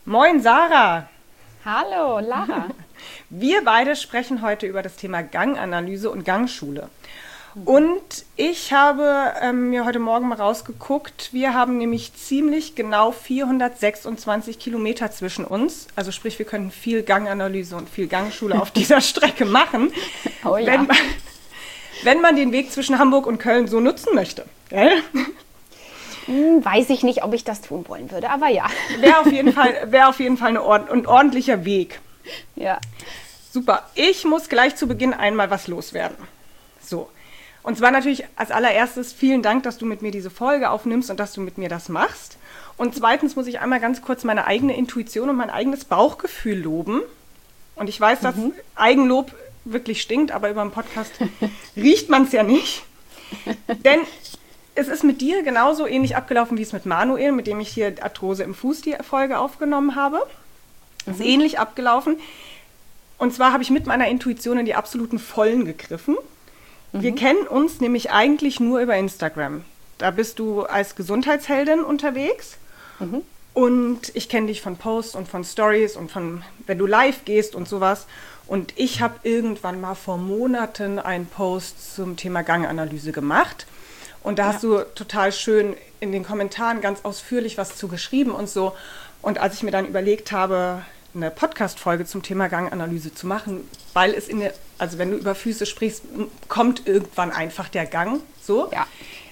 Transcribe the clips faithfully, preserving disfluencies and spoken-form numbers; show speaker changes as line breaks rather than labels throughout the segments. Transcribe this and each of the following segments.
Moin Sarah!
Hallo Lara!
Wir beide sprechen heute über das Thema Ganganalyse und Gangschule. Und ich habe ähm, mir heute Morgen mal rausgeguckt, wir haben nämlich ziemlich genau vierhundertsechsundzwanzig Kilometer zwischen uns. Also sprich, wir können viel Ganganalyse und viel Gangschule auf dieser Strecke machen,
oh ja.
wenn, man, wenn man den Weg zwischen Hamburg und Köln so nutzen möchte. Gell?
Hm, weiß ich nicht, ob ich das tun wollen würde, aber ja.
Wäre auf jeden Fall, wär auf jeden Fall eine ord- ein ordentlicher Weg.
Ja.
Super. Ich muss gleich zu Beginn einmal was loswerden. So. Und zwar natürlich als allererstes vielen Dank, dass du mit mir diese Folge aufnimmst und dass du mit mir das machst. Und zweitens muss ich einmal ganz kurz meine eigene Intuition und mein eigenes Bauchgefühl loben. Und ich weiß, dass mhm. Eigenlob wirklich stinkt, aber über den Podcast riecht man es ja nicht. Denn es ist mit dir genauso ähnlich abgelaufen, wie es mit Manuel, mit dem ich hier Arthrose im Fuß die Folge aufgenommen habe. Es ist mhm. ähnlich abgelaufen. Und zwar habe ich mit meiner Intuition in die absoluten Vollen gegriffen. Wir mhm. kennen uns nämlich eigentlich nur über Instagram. Da bist du als Gesundheitsheldin unterwegs. Mhm. Und ich kenne dich von Posts und von Stories und von, wenn du live gehst und sowas. Und ich habe irgendwann mal vor Monaten einen Post zum Thema Ganganalyse gemacht. Und da ja. hast du total schön in den Kommentaren ganz ausführlich was zu geschrieben und so. Und als ich mir dann überlegt habe, eine Podcast-Folge zum Thema Ganganalyse zu machen, weil es in der, also wenn du über Füße sprichst, kommt irgendwann einfach der Gang, so.
Ja.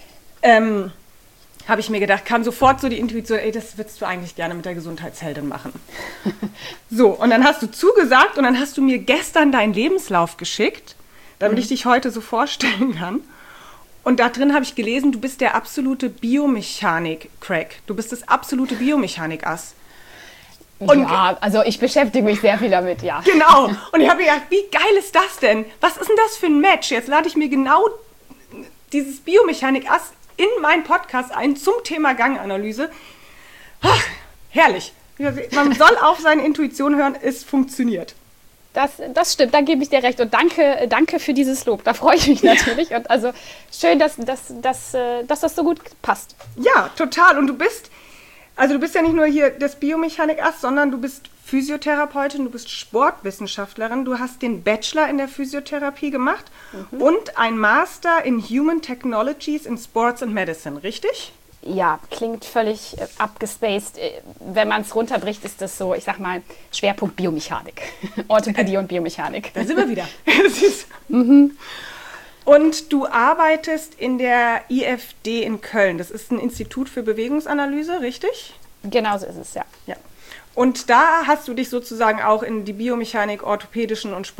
Ähm, habe ich mir gedacht, kam sofort so die Intuition, ey, das würdest du eigentlich gerne mit der Gesundheitsheldin machen. So, und dann hast du zugesagt und dann hast du mir gestern deinen Lebenslauf geschickt, damit mhm. ich dich heute so vorstellen kann. Und da drin habe ich gelesen, du bist der absolute Biomechanik-Crack. Du bist das absolute Biomechanik-Ass.
Und ja, also ich beschäftige mich sehr viel damit, ja.
Genau. Und ich habe mir gedacht, wie geil ist das denn? Was ist denn das für ein Match? Jetzt lade ich mir genau dieses Biomechanik-Ass in meinen Podcast ein zum Thema Ganganalyse. Ach, herrlich. Man soll auf seine Intuition hören, es funktioniert.
Das, das stimmt, da gebe ich dir recht. Und danke, danke für dieses Lob. Da freue ich mich natürlich. Und also schön, dass, dass, dass, dass das so gut passt.
Ja, total. Und du bist... Also du bist ja nicht nur hier das Biomechanik-Ass, sondern du bist Physiotherapeutin, du bist Sportwissenschaftlerin, du hast den Bachelor in der Physiotherapie gemacht mhm. und ein Master in Human Technologies in Sports and Medicine, richtig?
Ja, klingt völlig äh, abgespaced. Wenn man es runterbricht, ist das so, ich sag mal, Schwerpunkt Biomechanik. Orthopädie und Biomechanik.
Da sind wir wieder. mhm. Und du arbeitest in der I F D in Köln. Das ist ein Institut für Bewegungsanalyse, richtig?
Genau so ist es, ja.
ja. Und da hast du dich sozusagen auch in die Biomechanik, orthopädischen und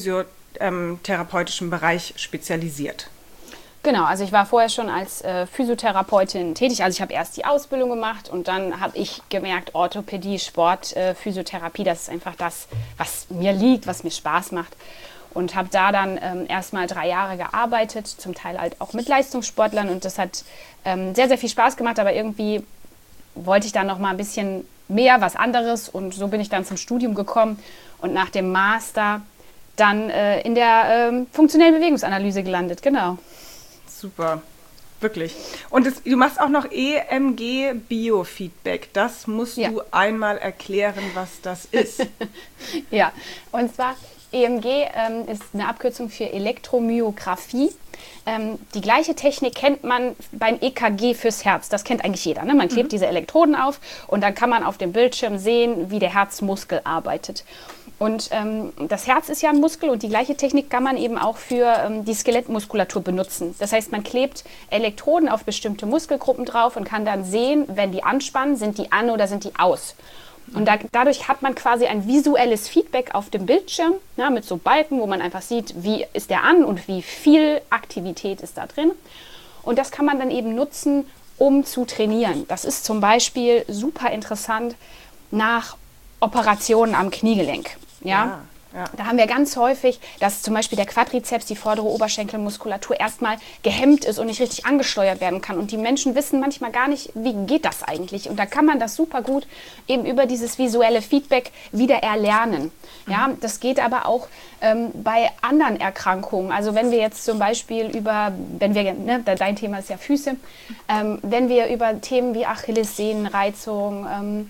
sportphysiotherapeutischen Bereich spezialisiert.
Genau, also ich war vorher schon als äh, Physiotherapeutin tätig. Also ich habe erst die Ausbildung gemacht und dann habe ich gemerkt, Orthopädie, Sport, äh, Physiotherapie, das ist einfach das, was mir liegt, was mir Spaß macht. Und habe da dann ähm, erstmal drei Jahre gearbeitet, zum Teil halt auch mit Leistungssportlern. Und das hat ähm, sehr, sehr viel Spaß gemacht. Aber irgendwie wollte ich dann noch mal ein bisschen mehr, was anderes. Und so bin ich dann zum Studium gekommen und nach dem Master dann äh, in der ähm, funktionellen Bewegungsanalyse gelandet. Genau.
Super, wirklich. Und das, du machst auch noch E M G-Biofeedback. Das musst ja. du einmal erklären, was das ist.
Ja, und zwar... E M G ähm, ist eine Abkürzung für Elektromyographie. Ähm, die gleiche Technik kennt man beim E K G fürs Herz. Das kennt eigentlich jeder. Ne? Man klebt mhm. diese Elektroden auf und dann kann man auf dem Bildschirm sehen, wie der Herzmuskel arbeitet. Und ähm, das Herz ist ja ein Muskel und die gleiche Technik kann man eben auch für ähm, die Skelettmuskulatur benutzen. Das heißt, man klebt Elektroden auf bestimmte Muskelgruppen drauf und kann dann sehen, wenn die anspannen, sind die an oder sind die aus. Und da, dadurch hat man quasi ein visuelles Feedback auf dem Bildschirm, ja, mit so Balken, wo man einfach sieht, wie ist der an und wie viel Aktivität ist da drin. Und das kann man dann eben nutzen, um zu trainieren. Das ist zum Beispiel super interessant nach Operationen am Kniegelenk. Ja?
Ja. Ja.
Da haben wir ganz häufig, dass zum Beispiel der Quadrizeps, die vordere Oberschenkelmuskulatur, erstmal gehemmt ist und nicht richtig angesteuert werden kann. Und die Menschen wissen manchmal gar nicht, wie geht das eigentlich? Und da kann man das super gut eben über dieses visuelle Feedback wieder erlernen. Ja, das geht aber auch ähm, bei anderen Erkrankungen. Also wenn wir jetzt zum Beispiel über, wenn wir, ne, dein Thema ist ja Füße, ähm, wenn wir über Themen wie Achillessehnenreizung, ähm,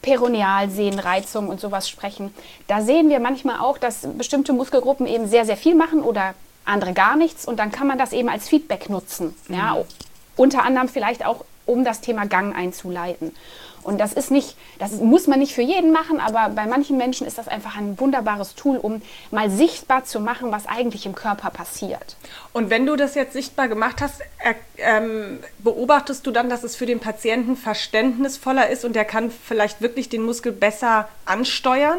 Peronealsehnenreizung und sowas sprechen, da sehen wir manchmal auch, dass bestimmte Muskelgruppen eben sehr, sehr viel machen oder andere gar nichts. Und dann kann man das eben als Feedback nutzen. Mhm. Ja, unter anderem vielleicht auch, um das Thema Gang einzuleiten. Und das ist nicht, das muss man nicht für jeden machen, aber bei manchen Menschen ist das einfach ein wunderbares Tool, um mal sichtbar zu machen, was eigentlich im Körper passiert.
Und wenn du das jetzt sichtbar gemacht hast, äh, ähm, beobachtest du dann, dass es für den Patienten verständnisvoller ist und der kann vielleicht wirklich den Muskel besser ansteuern?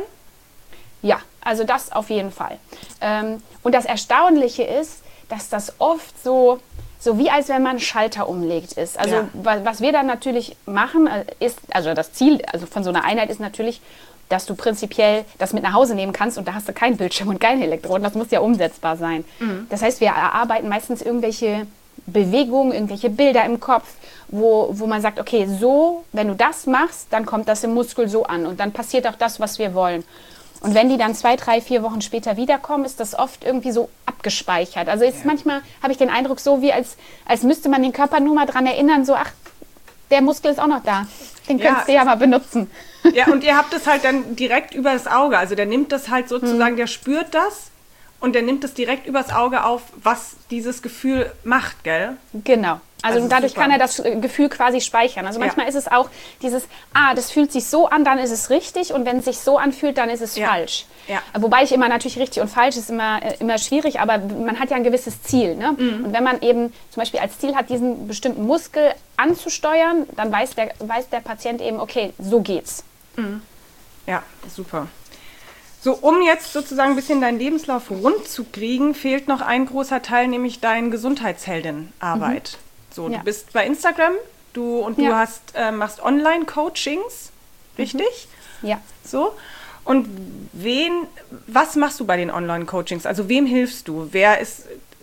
Ja, also das auf jeden Fall. Ähm, und das Erstaunliche ist, dass das oft so... so wie als wenn man einen Schalter umlegt ist. Also ja. was wir dann natürlich machen, ist, also das Ziel also von so einer Einheit ist natürlich, dass du prinzipiell das mit nach Hause nehmen kannst und da hast du keinen Bildschirm und keine Elektroden. Das muss ja umsetzbar sein. Mhm. Das heißt, wir erarbeiten meistens irgendwelche Bewegungen, irgendwelche Bilder im Kopf, wo, wo man sagt, okay, so, wenn du das machst, dann kommt das im Muskel so an und dann passiert auch das, was wir wollen. Und wenn die dann zwei, drei, vier Wochen später wiederkommen, ist das oft irgendwie so abgespeichert. Also ist ja. manchmal habe ich den Eindruck so, wie als, als müsste man den Körper nur mal dran erinnern, so, ach, der Muskel ist auch noch da. Den ja. könntest du ja mal benutzen.
Ja, und ihr habt es halt dann direkt übers Auge. Also der nimmt das halt sozusagen, hm. der spürt das und der nimmt es direkt übers Auge auf, was dieses Gefühl macht, gell?
Genau. Also, also dadurch super. Kann er das Gefühl quasi speichern. Also manchmal ja. ist es auch dieses, ah, das fühlt sich so an, dann ist es richtig und wenn es sich so anfühlt, dann ist es ja. falsch. Ja. Wobei ich immer natürlich richtig und falsch ist immer, immer schwierig, aber man hat ja ein gewisses Ziel. Ne? Mhm. Und wenn man eben zum Beispiel als Ziel hat, diesen bestimmten Muskel anzusteuern, dann weiß der, weiß der Patient eben, okay, so geht's.
Mhm. Ja, super. So, um jetzt sozusagen ein bisschen deinen Lebenslauf rund zu kriegen, fehlt noch ein großer Teil, nämlich deine Gesundheitsheldin-Arbeit. Mhm. So, ja. Du bist bei Instagram du, und ja. du hast, äh, machst Online-Coachings, richtig?
Mhm. Ja.
So, und wen, was machst du bei den Online-Coachings? Also wem hilfst du? Wer ist,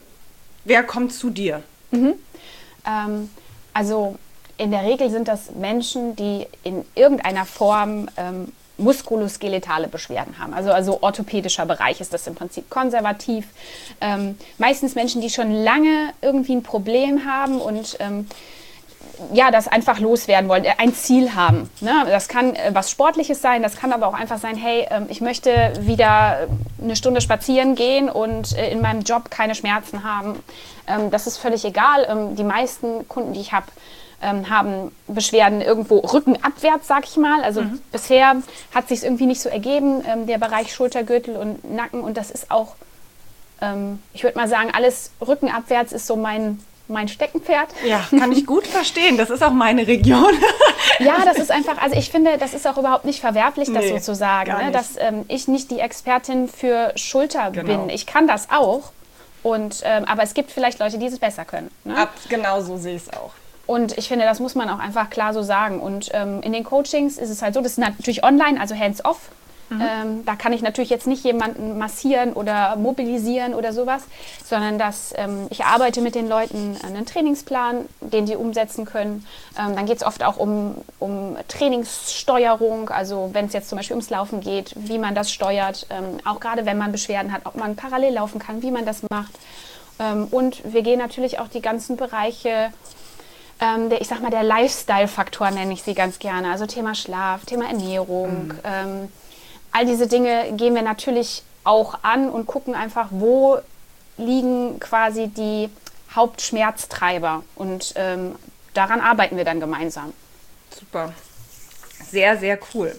wer kommt zu dir?
Mhm. Ähm, also in der Regel sind das Menschen, die in irgendeiner Form ähm, muskuloskeletale Beschwerden haben. Also, also orthopädischer Bereich ist das im Prinzip konservativ. Ähm, meistens Menschen, die schon lange irgendwie ein Problem haben und ähm, ja, das einfach loswerden wollen, ein Ziel haben. Ne? Das kann äh, was Sportliches sein, das kann aber auch einfach sein, hey, äh, ich möchte wieder eine Stunde spazieren gehen und äh, in meinem Job keine Schmerzen haben. Ähm, das ist völlig egal. Ähm, die meisten Kunden, die ich habe, ähm, haben Beschwerden irgendwo rückenabwärts, sag ich mal. Also mhm. bisher hat sich es irgendwie nicht so ergeben, ähm, der Bereich Schultergürtel und Nacken. Und das ist auch, ähm, ich würde mal sagen, alles rückenabwärts ist so mein mein Steckenpferd.
Ja, kann ich gut verstehen. Das ist auch meine Region.
Ja, das ist einfach, also ich finde, das ist auch überhaupt nicht verwerflich, das nee, so zu sagen, ne? Dass ähm, ich nicht die Expertin für Schulter genau. bin. Ich kann das auch, und, ähm, aber es gibt vielleicht Leute, die es besser können. Ne?
Ab, genau so sehe ich es auch.
Und ich finde, das muss man auch einfach klar so sagen. Und ähm, in den Coachings ist es halt so, das ist natürlich online, also hands-off. Mhm. Ähm, da kann ich natürlich jetzt nicht jemanden massieren oder mobilisieren oder sowas, sondern dass ähm, ich arbeite mit den Leuten einen Trainingsplan, den sie umsetzen können. Ähm, dann geht es oft auch um, um Trainingssteuerung, also wenn es jetzt zum Beispiel ums Laufen geht, wie man das steuert, ähm, auch gerade wenn man Beschwerden hat, ob man parallel laufen kann, wie man das macht. Ähm, und wir gehen natürlich auch die ganzen Bereiche, ähm, der, ich sag mal, der Lifestyle-Faktor nenne ich sie ganz gerne, also Thema Schlaf, Thema Ernährung, mhm. ähm, all diese Dinge gehen wir natürlich auch an und gucken einfach, wo liegen quasi die Hauptschmerztreiber. Und ähm, daran arbeiten wir dann gemeinsam.
Super. Sehr, sehr cool.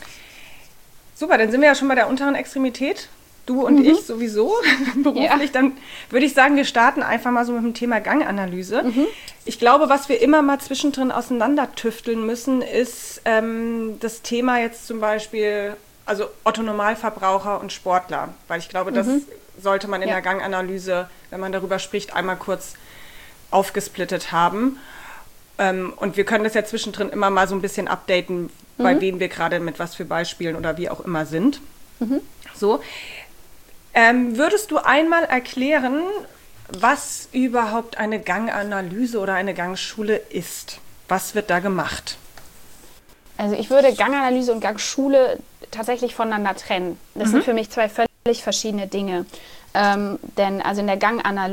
Super, dann sind wir ja schon bei der unteren Extremität. Du und mhm. ich sowieso beruflich. Ja. Dann würde ich sagen, wir starten einfach mal so mit dem Thema Ganganalyse. Mhm. Ich glaube, was wir immer mal zwischendrin auseinandertüfteln müssen, ist ähm, das Thema jetzt zum Beispiel... Also Otto-Normalverbraucher und Sportler, weil ich glaube, das mhm. sollte man in ja. der Ganganalyse, wenn man darüber spricht, einmal kurz aufgesplittet haben. Ähm, und wir können das ja zwischendrin immer mal so ein bisschen updaten, mhm. bei wem wir gerade mit was für Beispielen oder wie auch immer sind. Mhm. So. Ähm, würdest du einmal erklären, was überhaupt eine Ganganalyse oder eine Gangschule ist? Was wird da gemacht?
Also ich würde Ganganalyse und Gangschule tatsächlich voneinander trennen. Das mhm. sind für mich zwei völlig verschiedene Dinge. Ähm, denn also in der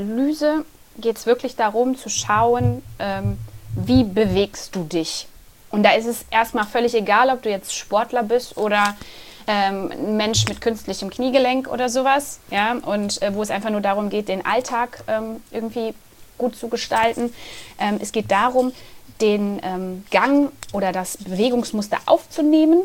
Ganganalyse geht es wirklich darum zu schauen, ähm, wie bewegst du dich? Und da ist es erstmal völlig egal, ob du jetzt Sportler bist oder ähm, ein Mensch mit künstlichem Kniegelenk oder sowas. Ja? Und äh, wo es einfach nur darum geht, den Alltag ähm, irgendwie gut zu gestalten. Ähm, es geht darum, den ähm, Gang oder das Bewegungsmuster aufzunehmen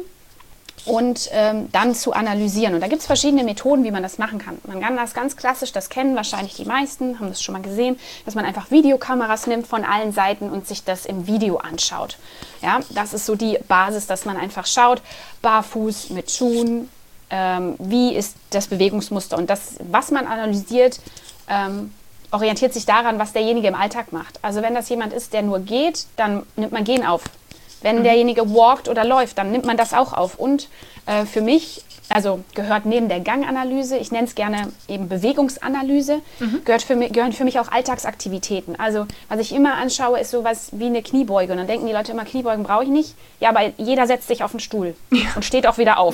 und ähm, dann zu analysieren. Und da gibt es verschiedene Methoden, wie man das machen kann. Man kann das ganz klassisch, das kennen wahrscheinlich die meisten, haben das schon mal gesehen, dass man einfach Videokameras nimmt von allen Seiten und sich das im Video anschaut. Ja, das ist so die Basis, dass man einfach schaut, barfuß, mit Schuhen, ähm, wie ist das Bewegungsmuster. Und das, was man analysiert, ähm, orientiert sich daran, was derjenige im Alltag macht. Also wenn das jemand ist, der nur geht, dann nimmt man Gehen auf. Wenn derjenige walkt oder läuft, dann nimmt man das auch auf. Und äh, für mich, also gehört neben der Ganganalyse, ich nenne es gerne eben Bewegungsanalyse, mhm. gehört für mich, gehören für mich auch Alltagsaktivitäten. Also was ich immer anschaue, ist sowas wie eine Kniebeuge. Und dann denken die Leute immer, Kniebeugen brauche ich nicht. Ja, aber jeder setzt sich auf den Stuhl ja. und steht auch wieder auf.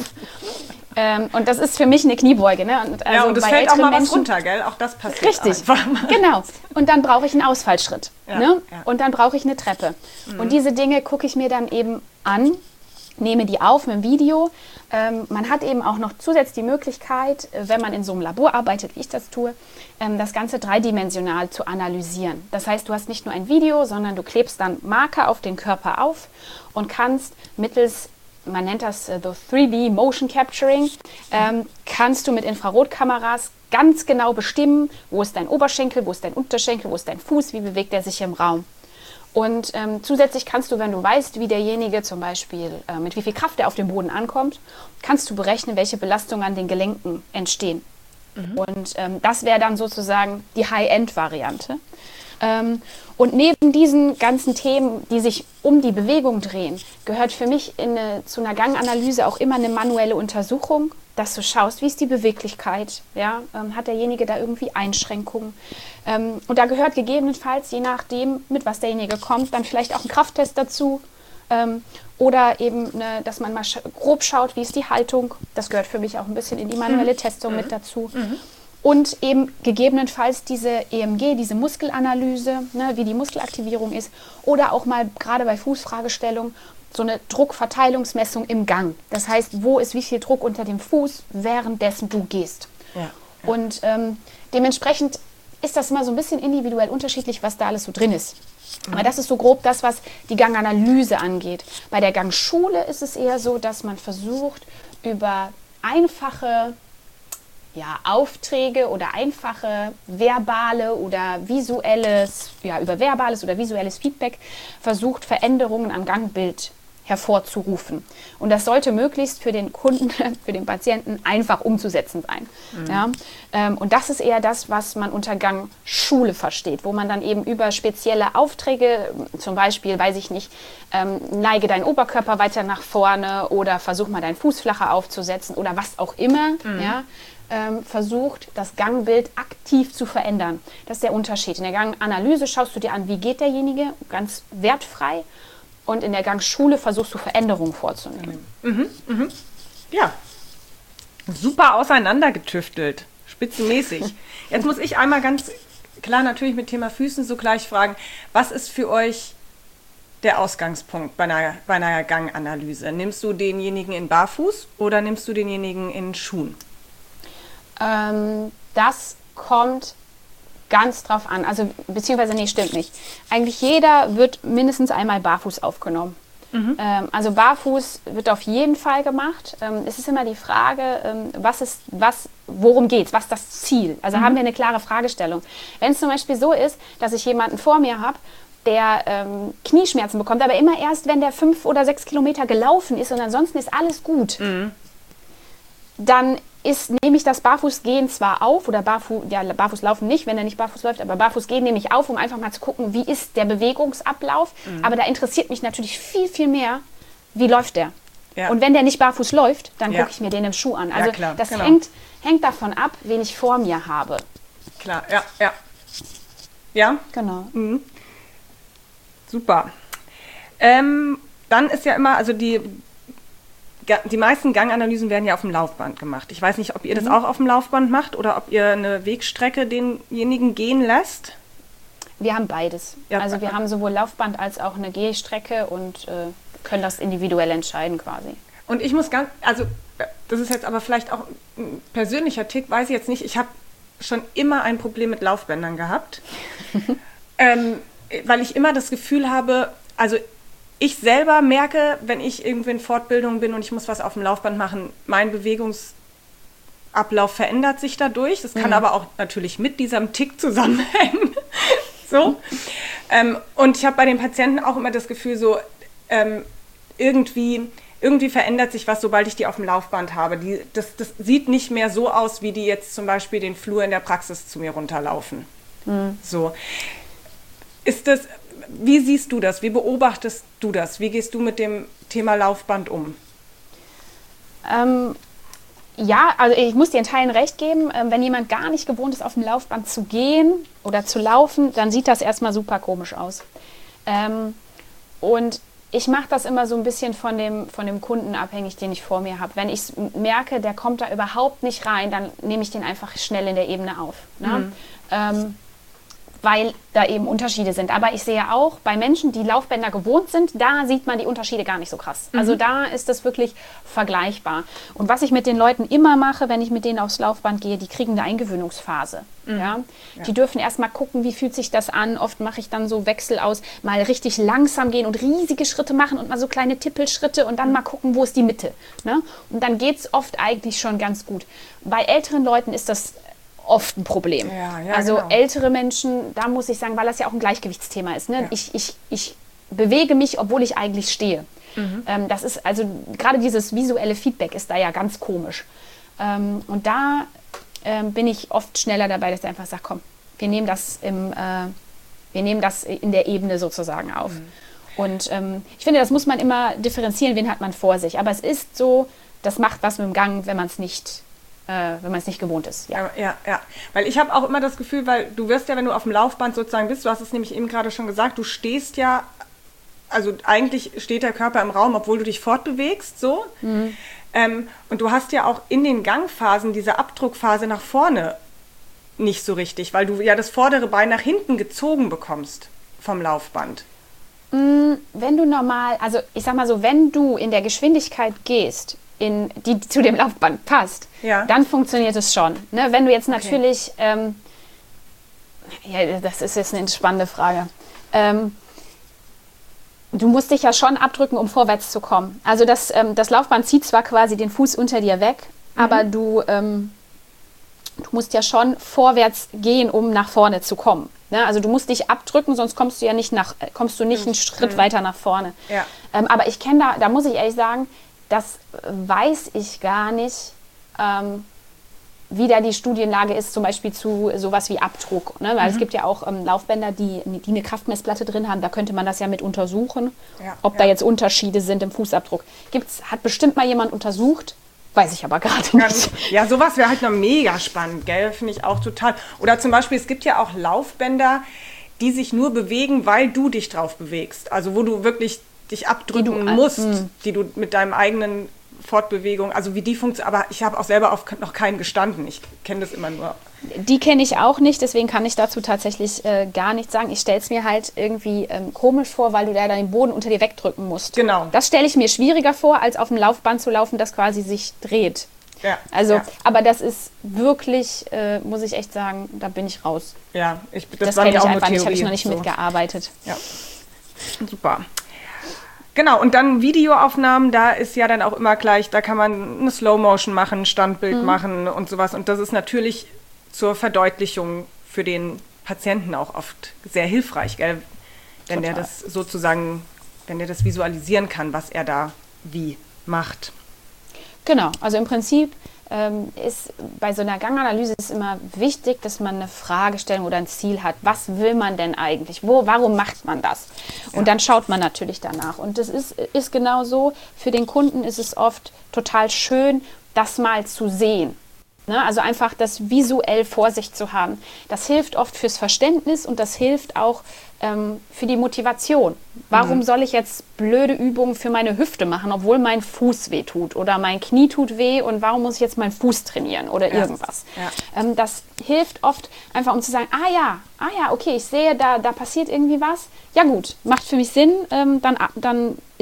Ähm, und das ist für mich eine Kniebeuge. Ne? Und also
ja, und es fällt auch mal Menschen, was runter, gell? Auch das passiert
richtig,
einfach mal.
Genau. Und dann brauche ich einen Ausfallschritt. Ja, ne? Ja. Und dann brauche ich eine Treppe. Mhm. Und diese Dinge gucke ich mir dann eben an, nehme die auf mit dem Video. Ähm, man hat eben auch noch zusätzlich die Möglichkeit, wenn man in so einem Labor arbeitet, wie ich das tue, ähm, das Ganze dreidimensional zu analysieren. Das heißt, du hast nicht nur ein Video, sondern du klebst dann Marker auf den Körper auf und kannst mittels, man nennt das äh, drei D Motion Capturing, ähm, kannst du mit Infrarotkameras ganz genau bestimmen, wo ist dein Oberschenkel, wo ist dein Unterschenkel, wo ist dein Fuß, wie bewegt er sich im Raum. Und ähm, zusätzlich kannst du, wenn du weißt, wie derjenige zum Beispiel, äh, mit wie viel Kraft er auf dem Boden ankommt, kannst du berechnen, welche Belastungen an den Gelenken entstehen. Mhm. Und ähm, das wäre dann sozusagen die High-End-Variante. Ähm, und neben diesen ganzen Themen, die sich um die Bewegung drehen, gehört für mich in eine, zu einer Ganganalyse auch immer eine manuelle Untersuchung, dass du schaust, wie ist die Beweglichkeit, ja? ähm, hat derjenige da irgendwie Einschränkungen. Ähm, und da gehört gegebenenfalls, je nachdem, mit was derjenige kommt, dann vielleicht auch ein Krafttest dazu. Ähm, oder eben, eine, dass man mal sch- grob schaut, wie ist die Haltung. Das gehört für mich auch ein bisschen in die manuelle Testung mhm. mit dazu. Mhm. Und eben gegebenenfalls diese E M G, diese Muskelanalyse, ne, wie die Muskelaktivierung ist. Oder auch mal gerade bei Fußfragestellung so eine Druckverteilungsmessung im Gang. Das heißt, wo ist wie viel Druck unter dem Fuß, währenddessen du gehst. Ja, ja. Und ähm, dementsprechend ist das immer so ein bisschen individuell unterschiedlich, was da alles so drin ist. Mhm. Aber das ist so grob das, was die Ganganalyse angeht. Bei der Gangschule ist es eher so, dass man versucht, über einfache ja, Aufträge oder einfache verbale oder visuelles, ja, über verbales oder visuelles Feedback versucht, Veränderungen am Gangbild hervorzurufen. Und das sollte möglichst für den Kunden, für den Patienten einfach umzusetzen sein. Mhm. Ja? Ähm, und das ist eher das, was man unter Gangschule versteht, wo man dann eben über spezielle Aufträge, zum Beispiel, weiß ich nicht, ähm, neige deinen Oberkörper weiter nach vorne oder versuch mal deinen Fuß flacher aufzusetzen oder was auch immer, mhm. ja, ähm, versucht, das Gangbild aktiv zu verändern. Das ist der Unterschied. In der Ganganalyse schaust du dir an, wie geht derjenige, ganz wertfrei. Und in der Gangschule versuchst du Veränderungen vorzunehmen.
Mhm, mhm. Ja, super auseinandergetüftelt, spitzenmäßig. Jetzt muss ich einmal ganz klar natürlich mit Thema Füßen so gleich fragen, was ist für euch der Ausgangspunkt bei einer, bei einer Ganganalyse? Nimmst du denjenigen in Barfuß oder nimmst du denjenigen in Schuhen?
Ähm, das kommt ganz drauf an, also beziehungsweise nee, stimmt nicht. Eigentlich jeder wird mindestens einmal barfuß aufgenommen. Mhm. Ähm, also barfuß wird auf jeden Fall gemacht. Ähm, es ist immer die Frage, ähm, was ist, was, worum geht's, was ist das Ziel? Also mhm. haben wir eine klare Fragestellung. Wenn es zum Beispiel so ist, dass ich jemanden vor mir habe, der ähm, Knieschmerzen bekommt, aber immer erst, wenn der fünf oder sechs Kilometer gelaufen ist und ansonsten ist alles gut, mhm. dann ist, nehme ich das Barfußgehen zwar auf, oder Barfu, ja, Barfußlaufen nicht, wenn er nicht barfuß läuft, aber Barfußgehen nehme ich auf, um einfach mal zu gucken, wie ist der Bewegungsablauf. Mhm. Aber da interessiert mich natürlich viel, viel mehr, wie läuft der. Ja. Und wenn der nicht barfuß läuft, dann ja. gucke ich mir den im Schuh an. Also ja, klar, das genau. hängt, hängt davon ab, wen ich vor mir habe.
Klar, ja, ja. Ja?
Genau.
Mhm. Super. Ähm, dann ist ja immer, also die... Die meisten Ganganalysen werden ja auf dem Laufband gemacht. Ich weiß nicht, ob ihr das auch auf dem Laufband macht oder ob ihr eine Wegstrecke denjenigen gehen lässt.
Wir haben beides. Ja, also wir haben sowohl Laufband als auch eine Gehstrecke und äh, können das individuell entscheiden quasi.
Und ich muss ganz, also das ist jetzt aber vielleicht auch ein persönlicher Tick, weiß ich jetzt nicht, ich habe schon immer ein Problem mit Laufbändern gehabt, ähm, weil ich immer das Gefühl habe, also ich selber merke, wenn ich irgendwie in Fortbildung bin und ich muss was auf dem Laufband machen, mein Bewegungsablauf verändert sich dadurch. Das kann mhm. aber auch natürlich mit diesem Tick zusammenhängen. so. Ähm, und ich habe bei den Patienten auch immer das Gefühl, so ähm, irgendwie, irgendwie verändert sich was, sobald ich die auf dem Laufband habe. Die, das, das sieht nicht mehr so aus, wie die jetzt zum Beispiel den Flur in der Praxis zu mir runterlaufen. Mhm. So. Ist das... Wie siehst du das? Wie beobachtest du das? Wie gehst du mit dem Thema Laufband um?
Ähm, ja, also ich muss dir in Teilen recht geben. Ähm, wenn jemand gar nicht gewohnt ist, auf dem Laufband zu gehen oder zu laufen, dann sieht das erstmal super komisch aus. Ähm, und ich mache das immer so ein bisschen von dem, von dem Kunden abhängig, den ich vor mir habe. Wenn ich merke, der kommt da überhaupt nicht rein, dann nehme ich den einfach schnell in der Ebene auf. Ne? Mhm. Ähm, weil da eben Unterschiede sind. Aber ich sehe auch, bei Menschen, die Laufbänder gewohnt sind, da sieht man die Unterschiede gar nicht so krass. Mhm. Also da ist das wirklich vergleichbar. Und was ich mit den Leuten immer mache, wenn ich mit denen aufs Laufband gehe, die kriegen eine Eingewöhnungsphase. Mhm. Ja? Ja. Die dürfen erst mal gucken, wie fühlt sich das an. Oft mache ich dann so Wechsel aus, mal richtig langsam gehen und riesige Schritte machen und mal so kleine Tippelschritte und dann mal gucken, wo ist die Mitte. Ne? Und dann geht es oft eigentlich schon ganz gut. Bei älteren Leuten ist das oft ein Problem. Ja, ja, also genau. Ältere Menschen, da muss ich sagen, weil das ja auch ein Gleichgewichtsthema ist. Ne? Ja. Ich, ich, ich bewege mich, obwohl ich eigentlich stehe. Mhm. Ähm, das ist also, gerade dieses visuelle Feedback ist da ja ganz komisch. Ähm, und da ähm, bin ich oft schneller dabei, dass ich einfach sage, komm, wir nehmen das, im, äh, wir nehmen das in der Ebene sozusagen auf. Mhm. Und ähm, ich finde, das muss man immer differenzieren, wen hat man vor sich. Aber es ist so, das macht was mit dem Gang, wenn man es nicht Äh, wenn man es nicht gewohnt ist.
Ja, ja, ja. Weil ich habe auch immer das Gefühl, weil du wirst ja, wenn du auf dem Laufband sozusagen bist, du hast es nämlich eben gerade schon gesagt, du stehst ja, also eigentlich steht der Körper im Raum, obwohl du dich fortbewegst, so. Mhm. Ähm, und du hast ja auch in den Gangphasen diese Abdruckphase nach vorne nicht so richtig, weil du ja das vordere Bein nach hinten gezogen bekommst vom Laufband.
Mhm, wenn du normal, also ich sag mal so, wenn du in der Geschwindigkeit gehst, in, die zu dem Laufband passt, ja. dann funktioniert es schon. Ne? Wenn du jetzt natürlich, okay. ähm, ja, das ist jetzt eine spannende Frage, ähm, du musst dich ja schon abdrücken, um vorwärts zu kommen. Also das, ähm, das Laufband zieht zwar quasi den Fuß unter dir weg, mhm. aber du, ähm, du musst ja schon vorwärts gehen, um nach vorne zu kommen. Ne? Also du musst dich abdrücken, sonst kommst du ja nicht, nach, kommst du nicht einen Schritt mhm. weiter nach vorne. Ja. Ähm, aber ich kenne da, da muss ich ehrlich sagen, das weiß ich gar nicht, ähm, wie da die Studienlage ist, zum Beispiel zu sowas wie Abdruck. Ne? Weil mhm. es gibt ja auch ähm, Laufbänder, die, die eine Kraftmessplatte drin haben. Da könnte man das ja mit untersuchen, ja, ob ja. da jetzt Unterschiede sind im Fußabdruck. Gibt's, hat bestimmt mal jemand untersucht, weiß ich aber gerade nicht.
Ja, sowas wäre halt noch mega spannend, gell? Finde ich auch total. Oder zum Beispiel, es gibt ja auch Laufbänder, die sich nur bewegen, weil du dich drauf bewegst. Also wo du wirklich dich abdrücken die du, musst, äh, die du mit deinem eigenen Fortbewegung, also wie die funktioniert, aber ich habe auch selber auf noch keinen gestanden, ich kenne das immer nur.
Die kenne ich auch nicht, deswegen kann ich dazu tatsächlich äh, gar nichts sagen. Ich stelle es mir halt irgendwie ähm, komisch vor, weil du da den Boden unter dir wegdrücken musst.
Genau.
Das stelle ich mir schwieriger vor, als auf dem Laufband zu laufen, das quasi sich dreht.
Ja.
Also,
ja.
aber das ist wirklich, äh, muss ich echt sagen, da bin ich raus.
Ja, ich, das,
das
war
kenne
mir
ich
auch
einfach
nur
nicht, habe ich noch nicht
so.
mitgearbeitet.
Ja, super. Genau, und dann Videoaufnahmen, da ist ja dann auch immer gleich, da kann man eine Slow-Motion machen, ein Standbild mhm. machen und sowas. Und das ist natürlich zur Verdeutlichung für den Patienten auch oft sehr hilfreich, gell? Wenn Total. Der das sozusagen, wenn der das visualisieren kann, was er da wie macht.
Genau, also im Prinzip ähm, ist bei so einer Ganganalyse ist immer wichtig, dass man eine Fragestellung oder ein Ziel hat. Was will man denn eigentlich? Wo, warum macht man das? Und ja. dann schaut man natürlich danach. Und das ist, ist genau so, für den Kunden ist es oft total schön, das mal zu sehen. Ne? Also einfach das visuell vor sich zu haben. Das hilft oft fürs Verständnis und das hilft auch ähm, für die Motivation. Warum mhm. soll ich jetzt blöde Übungen für meine Hüfte machen, obwohl mein Fuß weh tut oder mein Knie tut weh und warum muss ich jetzt meinen Fuß trainieren oder ja. irgendwas? Ja. Ähm, das hilft oft einfach, um zu sagen, ah ja, ah ja, okay, ich sehe, da, da passiert irgendwie was. Ja gut, macht für mich Sinn, ähm, dann, dann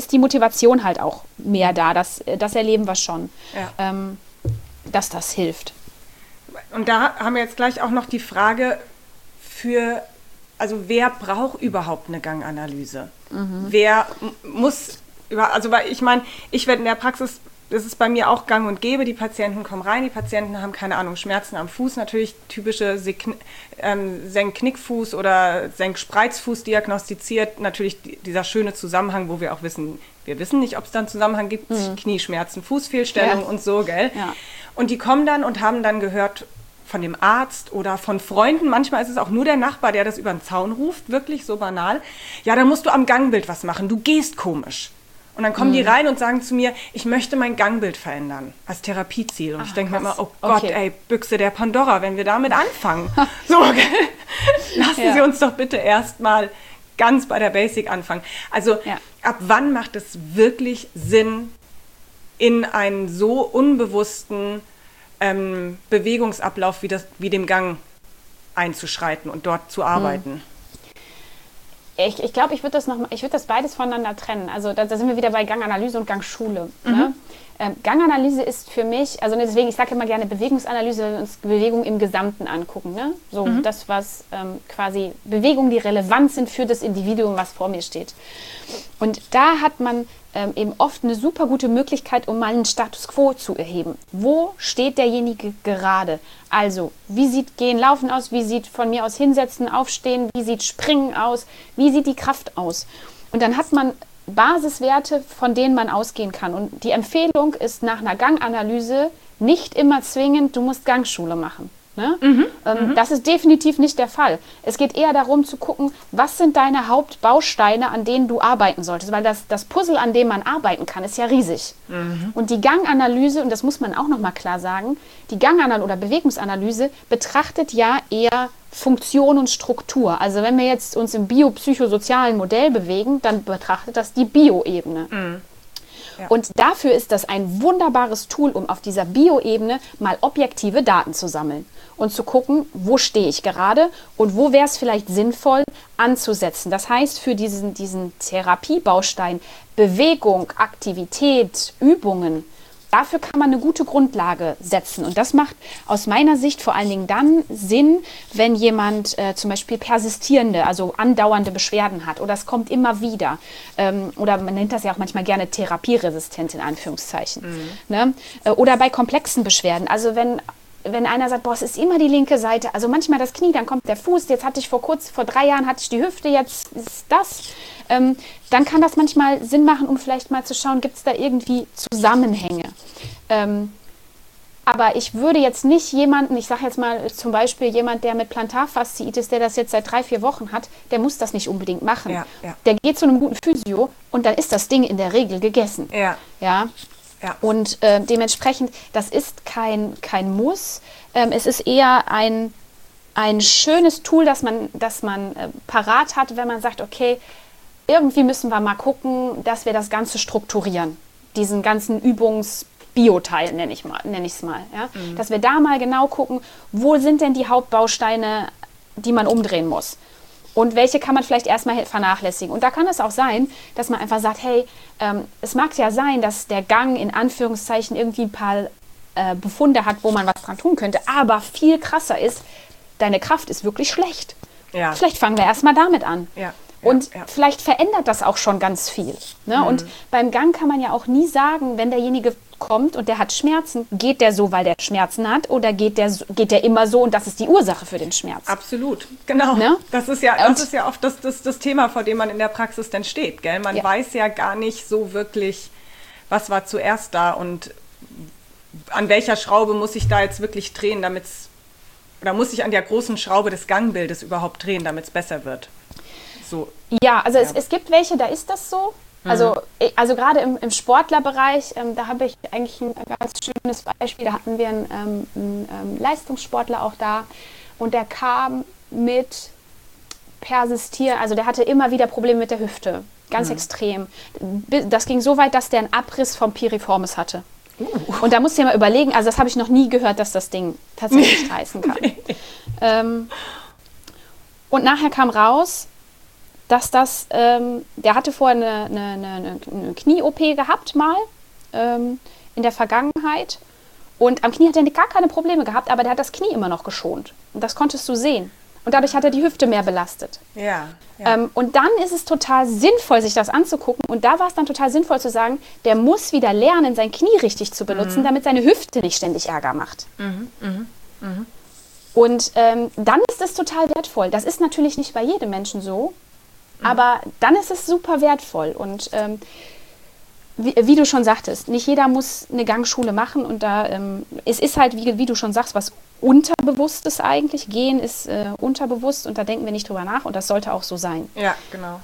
ist die Motivation halt auch mehr da. Das, das erleben wir schon,
Ja.
ähm, dass das hilft.
Und da haben wir jetzt gleich auch noch die Frage für, also wer braucht überhaupt eine Ganganalyse? Mhm. Wer m- muss, über, also weil ich meine, ich werde in der Praxis, das ist bei mir auch gang und gäbe, die Patienten kommen rein, die Patienten haben, keine Ahnung, Schmerzen am Fuß, natürlich typische Sekn- ähm, Senk-Knickfuß oder Senk-Spreizfuß diagnostiziert, natürlich die, dieser schöne Zusammenhang, wo wir auch wissen, wir wissen nicht, ob es da einen Zusammenhang gibt, mhm. Knieschmerzen, Fußfehlstellung
Ja.
und so, gell?
Ja.
Und die kommen dann und haben dann gehört von dem Arzt oder von Freunden, manchmal ist es auch nur der Nachbar, der das über den Zaun ruft, wirklich so banal, ja, dann musst du am Gangbild was machen, du gehst komisch. Und dann kommen mhm. die rein und sagen zu mir, ich möchte mein Gangbild verändern, als Therapieziel. Und Ach, ich denke mir immer, oh Gott, okay. ey, Büchse der Pandora, wenn wir damit anfangen. So, okay. Lassen ja. Sie uns doch bitte erstmal ganz bei der Basic anfangen. Also, ja. ab wann macht es wirklich Sinn, in einen so unbewussten ähm, Bewegungsablauf wie, das, wie dem Gang einzuschreiten und dort zu arbeiten? Mhm.
Ich, ich glaube, ich würde das noch mal, ich würde das beides voneinander trennen. Also da, da sind wir wieder bei Ganganalyse und Gangschule. Mhm. Ne? Ähm, Ganganalyse ist für mich, also deswegen, ich sage immer gerne Bewegungsanalyse, wenn wir uns Bewegung im Gesamten angucken. Ne? So mhm. das, was ähm, quasi Bewegungen, die relevant sind für das Individuum, was vor mir steht. Und da hat man ähm, eben oft eine super gute Möglichkeit, um mal einen Status Quo zu erheben. Wo steht derjenige gerade? Also, wie sieht Gehen, Laufen aus? Wie sieht von mir aus Hinsetzen, Aufstehen? Wie sieht Springen aus? Wie sieht die Kraft aus? Und dann hat man Basiswerte, von denen man ausgehen kann. Und die Empfehlung ist nach einer Ganganalyse nicht immer zwingend, du musst Gangschule machen. Ne? Mhm, ähm, mhm. Das ist definitiv nicht der Fall. Es geht eher darum zu gucken, was sind deine Hauptbausteine, an denen du arbeiten solltest. Weil das, das Puzzle, an dem man arbeiten kann, ist ja riesig. Mhm. Und die Ganganalyse, und das muss man auch nochmal klar sagen, die Ganganalyse oder Bewegungsanalyse betrachtet ja eher Funktion und Struktur. Also wenn wir jetzt uns im biopsychosozialen Modell bewegen, dann betrachtet das die Bioebene. Mhm. Ja. Und dafür ist das ein wunderbares Tool, um auf dieser Bioebene mal objektive Daten zu sammeln und zu gucken, wo stehe ich gerade und wo wäre es vielleicht sinnvoll anzusetzen. Das heißt, für diesen, diesen Therapiebaustein Bewegung, Aktivität, Übungen, dafür kann man eine gute Grundlage setzen. Und das macht aus meiner Sicht vor allen Dingen dann Sinn, wenn jemand äh, zum Beispiel persistierende, also andauernde Beschwerden hat oder es kommt immer wieder. Ähm, oder man nennt das ja auch manchmal gerne therapieresistent in Anführungszeichen. Mhm. Ne? Äh, oder bei komplexen Beschwerden. Also wenn wenn einer sagt, boah, es ist immer die linke Seite, also manchmal das Knie, dann kommt der Fuß, jetzt hatte ich vor kurz, vor drei Jahren hatte ich die Hüfte, jetzt ist das, ähm, dann kann das manchmal Sinn machen, um vielleicht mal zu schauen, gibt es da irgendwie Zusammenhänge. Ähm, aber ich würde jetzt nicht jemanden, ich sage jetzt mal zum Beispiel jemand, der mit Plantarfasziitis, der das jetzt seit drei, vier Wochen hat, der muss das nicht unbedingt machen. Ja, ja. Der geht zu einem guten Physio und dann ist das Ding in der Regel gegessen. Ja. Ja. Ja. Und äh, dementsprechend, das ist kein, kein Muss. Ähm, es ist eher ein, ein schönes Tool, das man, das man äh, parat hat, wenn man sagt, okay, irgendwie müssen wir mal gucken, dass wir das Ganze strukturieren. Diesen ganzen Übungs-Bio-Teil, nenne ich mal, nenne ich es mal. Ja? Mhm. Dass wir da mal genau gucken, wo sind denn die Hauptbausteine, die man umdrehen muss. Und welche kann man vielleicht erstmal vernachlässigen. Und da kann es auch sein, dass man einfach sagt, hey, ähm, es mag ja sein, dass der Gang in Anführungszeichen irgendwie ein paar äh, Befunde hat, wo man was dran tun könnte. Aber viel krasser ist, deine Kraft ist wirklich schlecht. Ja. Vielleicht fangen wir erstmal damit an. Ja. Und ja, ja. vielleicht verändert das auch schon ganz viel. Ne? Mhm. Und beim Gang kann man ja auch nie sagen, wenn derjenige kommt und der hat Schmerzen, geht der so, weil der Schmerzen hat, oder geht der, geht der immer so und das ist die Ursache für den Schmerz?
Absolut, genau. Ne? Das ist ja, das ist ja oft das, das, das Thema, vor dem man in der Praxis dann steht. Gell? Man ja. weiß ja gar nicht so wirklich, was war zuerst da und an welcher Schraube muss ich da jetzt wirklich drehen, damit es, oder muss ich an der großen Schraube des Gangbildes überhaupt drehen, damit es besser wird? So. Ja, also ja. Es, es gibt welche, da ist das so. Also, also gerade im, im Sportlerbereich, ähm, da habe ich eigentlich ein ganz schönes Beispiel. Da hatten wir einen, ähm, einen ähm, Leistungssportler auch da und der kam mit Persistieren, also der hatte immer wieder Probleme mit der Hüfte, ganz mhm. extrem. Das ging so weit, dass der einen Abriss vom Piriformis hatte. Uh. Und da musst du dir mal überlegen, also das habe ich noch nie gehört, dass das Ding tatsächlich reißen kann. ähm, und nachher kam raus,
dass das, ähm, der hatte vorher eine, eine, eine, eine Knie-O P gehabt mal ähm, in der Vergangenheit. Und am Knie hat er gar keine Probleme gehabt, aber der hat das Knie immer noch geschont. Und das konntest du sehen. Und dadurch hat er die Hüfte mehr belastet.
Ja, ja.
Ähm, und dann ist es total sinnvoll, sich das anzugucken. Und da war es dann total sinnvoll zu sagen, der muss wieder lernen, sein Knie richtig zu benutzen, mhm. damit seine Hüfte nicht ständig Ärger macht.
Mhm, mh, mh.
Und ähm, dann ist es total wertvoll. Das ist natürlich nicht bei jedem Menschen so, mhm. aber dann ist es super wertvoll. Und ähm, Wie, wie du schon sagtest, nicht jeder muss eine Gangschule machen und da ähm, es ist halt, wie, wie du schon sagst, was Unterbewusstes eigentlich. Gehen ist äh, unterbewusst und da denken wir nicht drüber nach und das sollte auch so sein.
Ja, genau.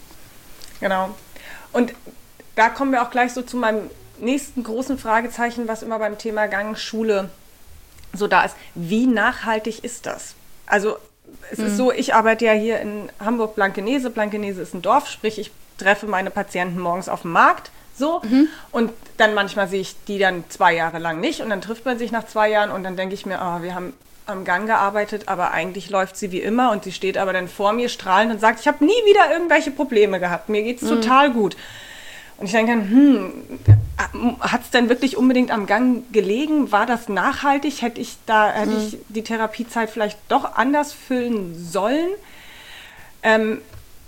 Genau. Und da kommen wir auch gleich so zu meinem nächsten großen Fragezeichen, was immer beim Thema Gangschule so da ist. Wie nachhaltig ist das? Also es mhm. ist so, ich arbeite ja hier in Hamburg-Blankenese. Blankenese ist ein Dorf, sprich ich treffe meine Patienten morgens auf dem Markt. So, mhm. und dann manchmal sehe ich die dann zwei Jahre lang nicht und dann trifft man sich nach zwei Jahren und dann denke ich mir, oh, wir haben am Gang gearbeitet, aber eigentlich läuft sie wie immer und sie steht aber dann vor mir strahlend und sagt, ich habe nie wieder irgendwelche Probleme gehabt, mir geht's mhm. total gut. Und ich denke dann, hm, hat es denn wirklich unbedingt am Gang gelegen? War das nachhaltig? Hätte ich da, hätte mhm. ich die Therapiezeit vielleicht doch anders füllen sollen? Ähm,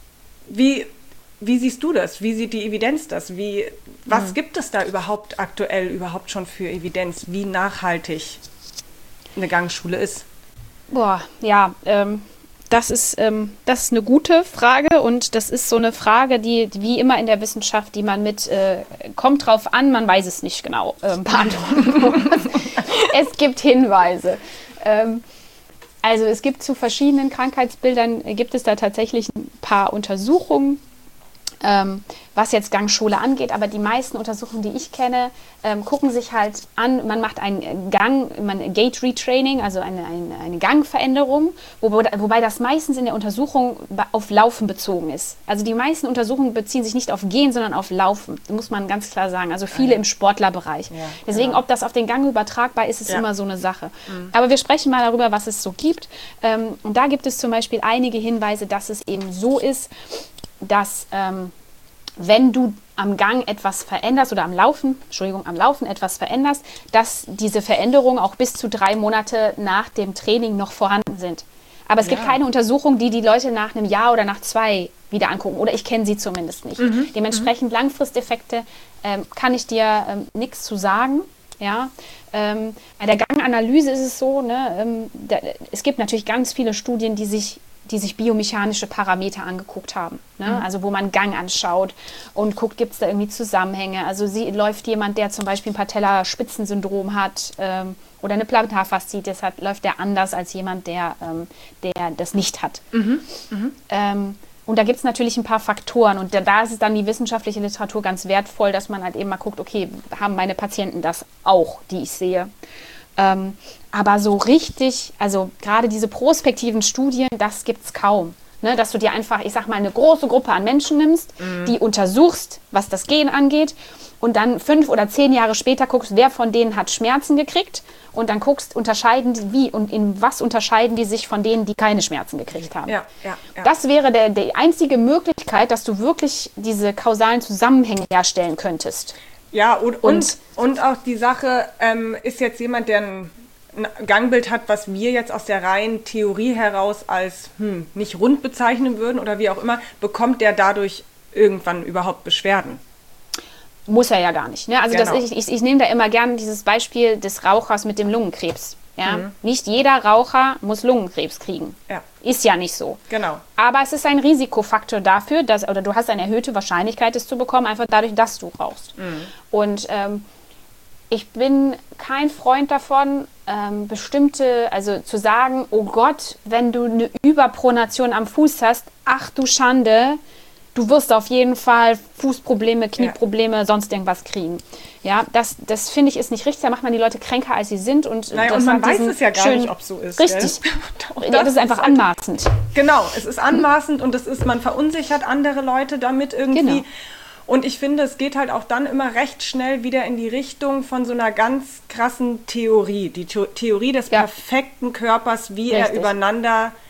wie Wie siehst du das? Wie sieht die Evidenz das? Wie, was mhm. gibt es da überhaupt aktuell überhaupt schon für Evidenz, wie nachhaltig eine Gangschule ist?
Boah, ja, ähm, das ist, ähm, das ist eine gute Frage und das ist so eine Frage, die, die wie immer in der Wissenschaft, die man mit, äh, kommt drauf an, man weiß es nicht genau, äh, beantworten muss. Es gibt Hinweise. Ähm, also es gibt zu verschiedenen Krankheitsbildern, äh, gibt es da tatsächlich ein paar Untersuchungen, Ähm, was jetzt Gangschule angeht, aber die meisten Untersuchungen, die ich kenne, ähm, gucken sich halt an, man macht ein Gang, man Gait Retraining, also eine, eine, eine Gangveränderung, wo, wobei das meistens in der Untersuchung auf Laufen bezogen ist. Also die meisten Untersuchungen beziehen sich nicht auf Gehen, sondern auf Laufen, das muss man ganz klar sagen. Also viele im Sportlerbereich. Ja, Deswegen, genau. ob das auf den Gang übertragbar ist, ist ja. immer so eine Sache. Mhm. Aber wir sprechen mal darüber, was es so gibt. Ähm, und da gibt es zum Beispiel einige Hinweise, dass es eben so ist, dass ähm, wenn du am Gang etwas veränderst oder am Laufen, Entschuldigung, am Laufen etwas veränderst, dass diese Veränderungen auch bis zu drei Monate nach dem Training noch vorhanden sind. Aber es ja. gibt keine Untersuchung, die die Leute nach einem Jahr oder nach zwei wieder angucken. Oder ich kenne sie zumindest nicht. Mhm. Dementsprechend mhm. Langfristeffekte ähm, kann ich dir ähm, nichts zu sagen. Ja, ähm, bei der Ganganalyse ist es so, ne, ähm, da, es gibt natürlich ganz viele Studien, die sich die sich biomechanische Parameter angeguckt haben. Ne? Mhm. Also wo man Gang anschaut und guckt, gibt es da irgendwie Zusammenhänge. Also sie, läuft jemand, der zum Beispiel ein Patellaspitzensyndrom hat ähm, oder eine Plantarfaszitis hat, läuft der anders als jemand, der, ähm, der das nicht hat. Mhm. Mhm. Ähm, und da gibt es natürlich ein paar Faktoren und da, da ist es dann die wissenschaftliche Literatur ganz wertvoll, dass man halt eben mal guckt, okay, haben meine Patienten das auch, die ich sehe. Ähm, aber so richtig, also gerade diese prospektiven Studien, das gibt es kaum. Ne, dass du dir einfach, ich sag mal, eine große Gruppe an Menschen nimmst, mhm. die untersuchst, was das Gen angeht und dann fünf oder zehn Jahre später guckst, wer von denen hat Schmerzen gekriegt und dann guckst, unterscheiden die, wie und in was unterscheiden die sich von denen, die keine Schmerzen gekriegt haben. Ja, ja, ja. Das wäre der, die einzige Möglichkeit, dass du wirklich diese kausalen Zusammenhänge herstellen könntest.
Ja, und, und, und, und auch die Sache, ähm, ist jetzt jemand, der ein Gangbild hat, was wir jetzt aus der reinen Theorie heraus als hm, nicht rund bezeichnen würden oder wie auch immer, bekommt der dadurch irgendwann überhaupt Beschwerden?
Muss er ja gar nicht. Ne? Also
genau.
das, ich, ich, ich nehme da immer gerne dieses Beispiel des Rauchers mit dem Lungenkrebs. Ja? Mhm. Nicht jeder Raucher muss Lungenkrebs kriegen. Ja. Ist ja nicht so.
Genau.
Aber es ist ein Risikofaktor dafür, dass, oder du hast eine erhöhte Wahrscheinlichkeit, es zu bekommen, einfach dadurch, dass du rauchst. Mhm. Und ähm, ich bin kein Freund davon, ähm, bestimmte, also zu sagen, oh Gott, wenn du eine Überpronation am Fuß hast, ach du Schande, du wirst auf jeden Fall Fußprobleme, Knieprobleme, ja. sonst irgendwas kriegen. Ja, das, das finde ich ist nicht richtig, da macht man die Leute kränker, als sie sind. Und,
naja, und man weiß es ja gar schön, nicht, ob es so ist.
Richtig. Das, ja, das ist einfach ist anmaßend.
Genau, es ist anmaßend und es ist, man verunsichert andere Leute damit irgendwie. Genau. Und ich finde, es geht halt auch dann immer recht schnell wieder in die Richtung von so einer ganz krassen Theorie. Die The- Theorie des ja. perfekten Körpers, wie Richtig. er übereinander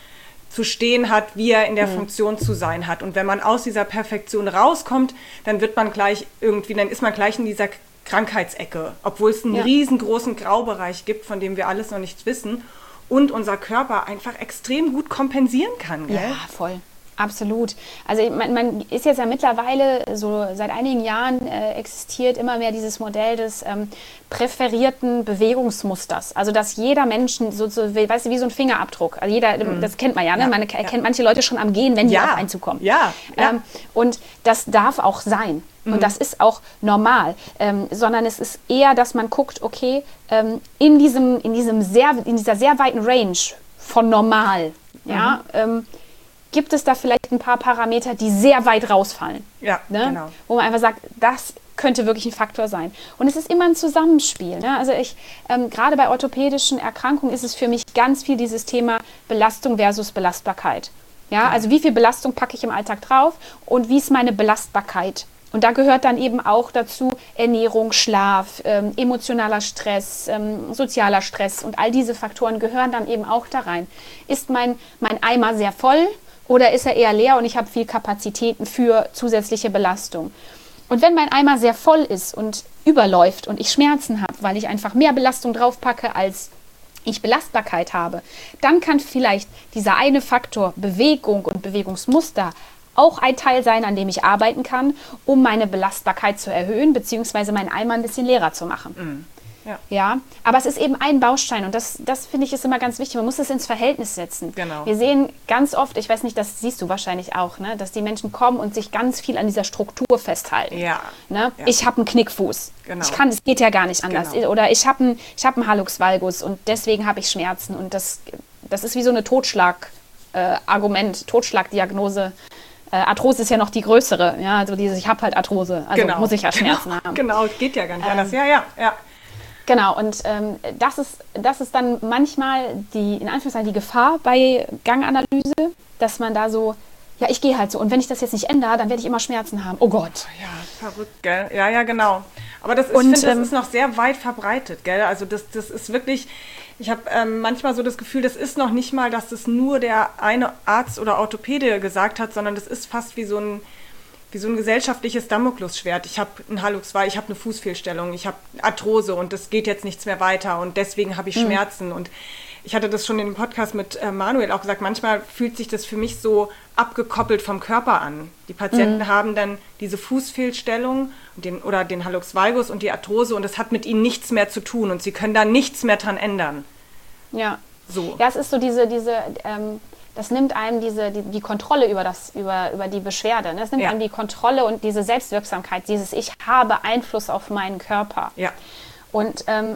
zu stehen hat, wie er in der mhm. Funktion zu sein hat. Und wenn man aus dieser Perfektion rauskommt, dann wird man gleich irgendwie, dann ist man gleich in dieser Krankheitsecke, obwohl es einen ja. riesengroßen Graubereich gibt, von dem wir alles noch nichts wissen und unser Körper einfach extrem gut kompensieren kann. Gell?
Ja, voll. Absolut. Also man, man ist jetzt ja mittlerweile, so seit einigen Jahren äh, existiert immer mehr dieses Modell des ähm, präferierten Bewegungsmusters. Also dass jeder Mensch, so, so, weißt du, wie so ein Fingerabdruck. Also jeder, mhm. das kennt man ja, ne? Man erkennt ja. manche Leute schon am Gehen, wenn die
ja.
auf einen zukommen.
Ja. Ja.
Ähm, und das darf auch sein. Mhm. Und das ist auch normal. Ähm, sondern es ist eher, dass man guckt, okay, ähm, in, diesem, in, diesem sehr, in dieser sehr weiten Range von normal, mhm. ja, ähm, gibt es da vielleicht ein paar Parameter, die sehr weit rausfallen.
Ja,
ne?
genau.
Wo man einfach sagt, das könnte wirklich ein Faktor sein. Und es ist immer ein Zusammenspiel. Ne? Also ich, ähm, gerade bei orthopädischen Erkrankungen ist es für mich ganz viel dieses Thema Belastung versus Belastbarkeit. Ja, ja. Also wie viel Belastung packe ich im Alltag drauf und wie ist meine Belastbarkeit? Und da gehört dann eben auch dazu Ernährung, Schlaf, ähm, emotionaler Stress, ähm, sozialer Stress und all diese Faktoren gehören dann eben auch da rein. Ist mein, mein Eimer sehr voll? Oder ist er eher leer und ich habe viel Kapazitäten für zusätzliche Belastung? Und wenn mein Eimer sehr voll ist und überläuft und ich Schmerzen habe, weil ich einfach mehr Belastung draufpacke, als ich Belastbarkeit habe, dann kann vielleicht dieser eine Faktor Bewegung und Bewegungsmuster auch ein Teil sein, an dem ich arbeiten kann, um meine Belastbarkeit zu erhöhen, beziehungsweise meinen Eimer ein bisschen leerer zu machen.
Mhm. Ja.
ja, aber es ist eben ein Baustein und das, das finde ich ist immer ganz wichtig. Man muss es ins Verhältnis setzen.
Genau.
Wir sehen ganz oft, ich weiß nicht, das siehst du wahrscheinlich auch, ne, dass die Menschen kommen und sich ganz viel an dieser Struktur festhalten.
Ja.
Ne?
Ja.
Ich habe einen Knickfuß.
Genau.
Ich kann, es geht ja gar nicht anders.
Genau.
Oder ich habe einen ich hab einen Hallux valgus und deswegen habe ich Schmerzen. Und das, das ist wie so eine Totschlag-Argument, äh, Totschlagdiagnose. Äh, Arthrose ist ja noch die größere. Ja? Also dieses, ich habe halt Arthrose, also
genau.
muss ich ja Schmerzen
genau.
haben.
Genau, es geht ja gar nicht
ähm,
anders. Ja, ja, ja.
Genau, und ähm, das, ist, das ist dann manchmal die, in Anführungszeichen, die Gefahr bei Ganganalyse, dass man da so, ja, ich gehe halt so und wenn ich das jetzt nicht ändere, dann werde ich immer Schmerzen haben. Oh Gott.
Ja, verrückt, gell? Ja, ja, genau. Aber das ist,
und,
ich finde,
ähm,
das ist noch sehr weit verbreitet, gell? Also das, das ist wirklich, ich habe ähm, manchmal so das Gefühl, das ist noch nicht mal, dass das nur der eine Arzt oder Orthopäde gesagt hat, sondern das ist fast wie so ein wie so ein gesellschaftliches Damoklesschwert. Ich habe einen Hallux, ich habe eine Fußfehlstellung, ich habe Arthrose und das geht jetzt nichts mehr weiter und deswegen habe ich mhm. Schmerzen. Und ich hatte das schon in dem Podcast mit äh, Manuel auch gesagt, manchmal fühlt sich das für mich so abgekoppelt vom Körper an. Die Patienten mhm. haben dann diese Fußfehlstellung den, oder den Hallux valgus und die Arthrose und das hat mit ihnen nichts mehr zu tun und sie können da nichts mehr dran ändern.
Ja,
so.
Ja, es ist so diese, diese ähm das nimmt einem diese, die, die Kontrolle über, das, über, über die Beschwerde. Ne? Das nimmt
ja.
einem die Kontrolle und diese Selbstwirksamkeit, dieses Ich habe Einfluss auf meinen Körper.
Ja.
Und ähm,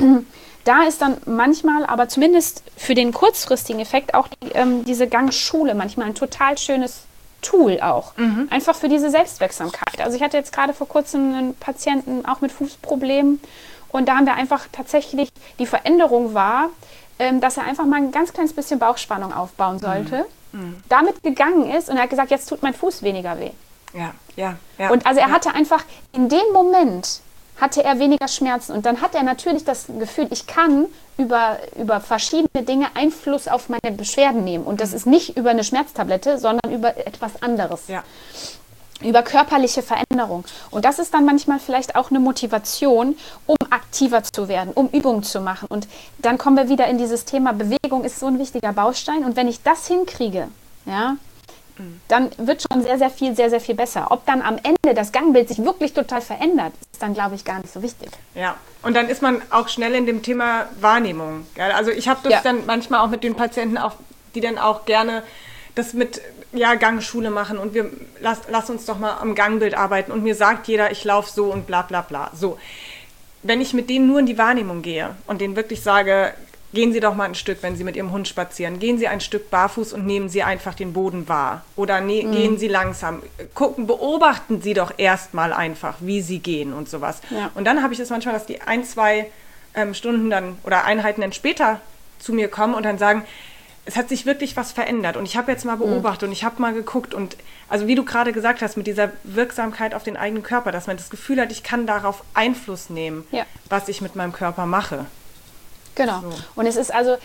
da ist dann manchmal, aber zumindest für den kurzfristigen Effekt, auch die, ähm, diese Gangschule manchmal ein total schönes Tool auch. Mhm. Einfach für diese Selbstwirksamkeit. Also ich hatte jetzt gerade vor kurzem einen Patienten auch mit Fußproblemen und da haben wir einfach tatsächlich, die Veränderung war, dass er einfach mal ein ganz kleines bisschen Bauchspannung aufbauen sollte, mhm. damit gegangen ist und er hat gesagt, jetzt tut mein Fuß weniger weh.
Ja, ja, ja.
Und also er
ja.
hatte einfach, in dem Moment hatte er weniger Schmerzen und dann hat er natürlich das Gefühl, ich kann über, über verschiedene Dinge Einfluss auf meine Beschwerden nehmen und das ist nicht über eine Schmerztablette, sondern über etwas anderes.
Ja.
Über körperliche Veränderung. Und das ist dann manchmal vielleicht auch eine Motivation, um aktiver zu werden, um Übungen zu machen. Und dann kommen wir wieder in dieses Thema, Bewegung ist so ein wichtiger Baustein. Und wenn ich das hinkriege, ja, mhm. dann wird schon sehr, sehr viel, sehr, sehr viel besser. Ob dann am Ende das Gangbild sich wirklich total verändert, ist dann, glaube ich, gar nicht so wichtig.
Ja, und dann ist man auch schnell in dem Thema Wahrnehmung. Also ich habe das ja. dann manchmal auch mit den Patienten, auch, die dann auch gerne das mit ja, Gangschule machen und wir lass, lass uns doch mal am Gangbild arbeiten und mir sagt jeder, ich laufe so und bla bla bla. So, wenn ich mit denen nur in die Wahrnehmung gehe und denen wirklich sage, gehen Sie doch mal ein Stück, wenn Sie mit Ihrem Hund spazieren, gehen Sie ein Stück barfuß und nehmen Sie einfach den Boden wahr. Oder ne, mhm. gehen Sie langsam. Gucken, beobachten Sie doch erstmal einfach, wie Sie gehen und sowas.
Ja.
Und dann habe ich das manchmal, dass die ein, zwei ähm, Stunden dann oder Einheiten dann später zu mir kommen und dann sagen, es hat sich wirklich was verändert und ich habe jetzt mal beobachtet mhm. und ich habe mal geguckt und also wie du gerade gesagt hast, mit dieser Wirksamkeit auf den eigenen Körper, dass man das Gefühl hat, ich kann darauf Einfluss nehmen,
ja.
was ich mit meinem Körper mache.
Genau. So. Und es ist also,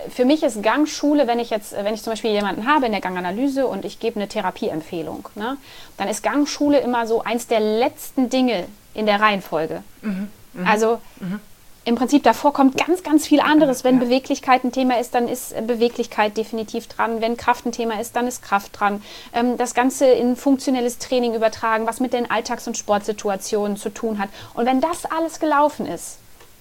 für mich ist Gangschule, wenn ich jetzt, wenn ich zum Beispiel jemanden habe in der Ganganalyse und ich gebe eine Therapieempfehlung, ne, dann ist Gangschule immer so eins der letzten Dinge in der Reihenfolge. Mhm. Mhm. Also mhm. im Prinzip davor kommt ganz, ganz viel anderes. Wenn ja. Beweglichkeit ein Thema ist, dann ist Beweglichkeit definitiv dran. Wenn Kraft ein Thema ist, dann ist Kraft dran. Ähm, das Ganze in funktionelles Training übertragen, was mit den Alltags- und Sportsituationen zu tun hat. Und wenn das alles gelaufen ist,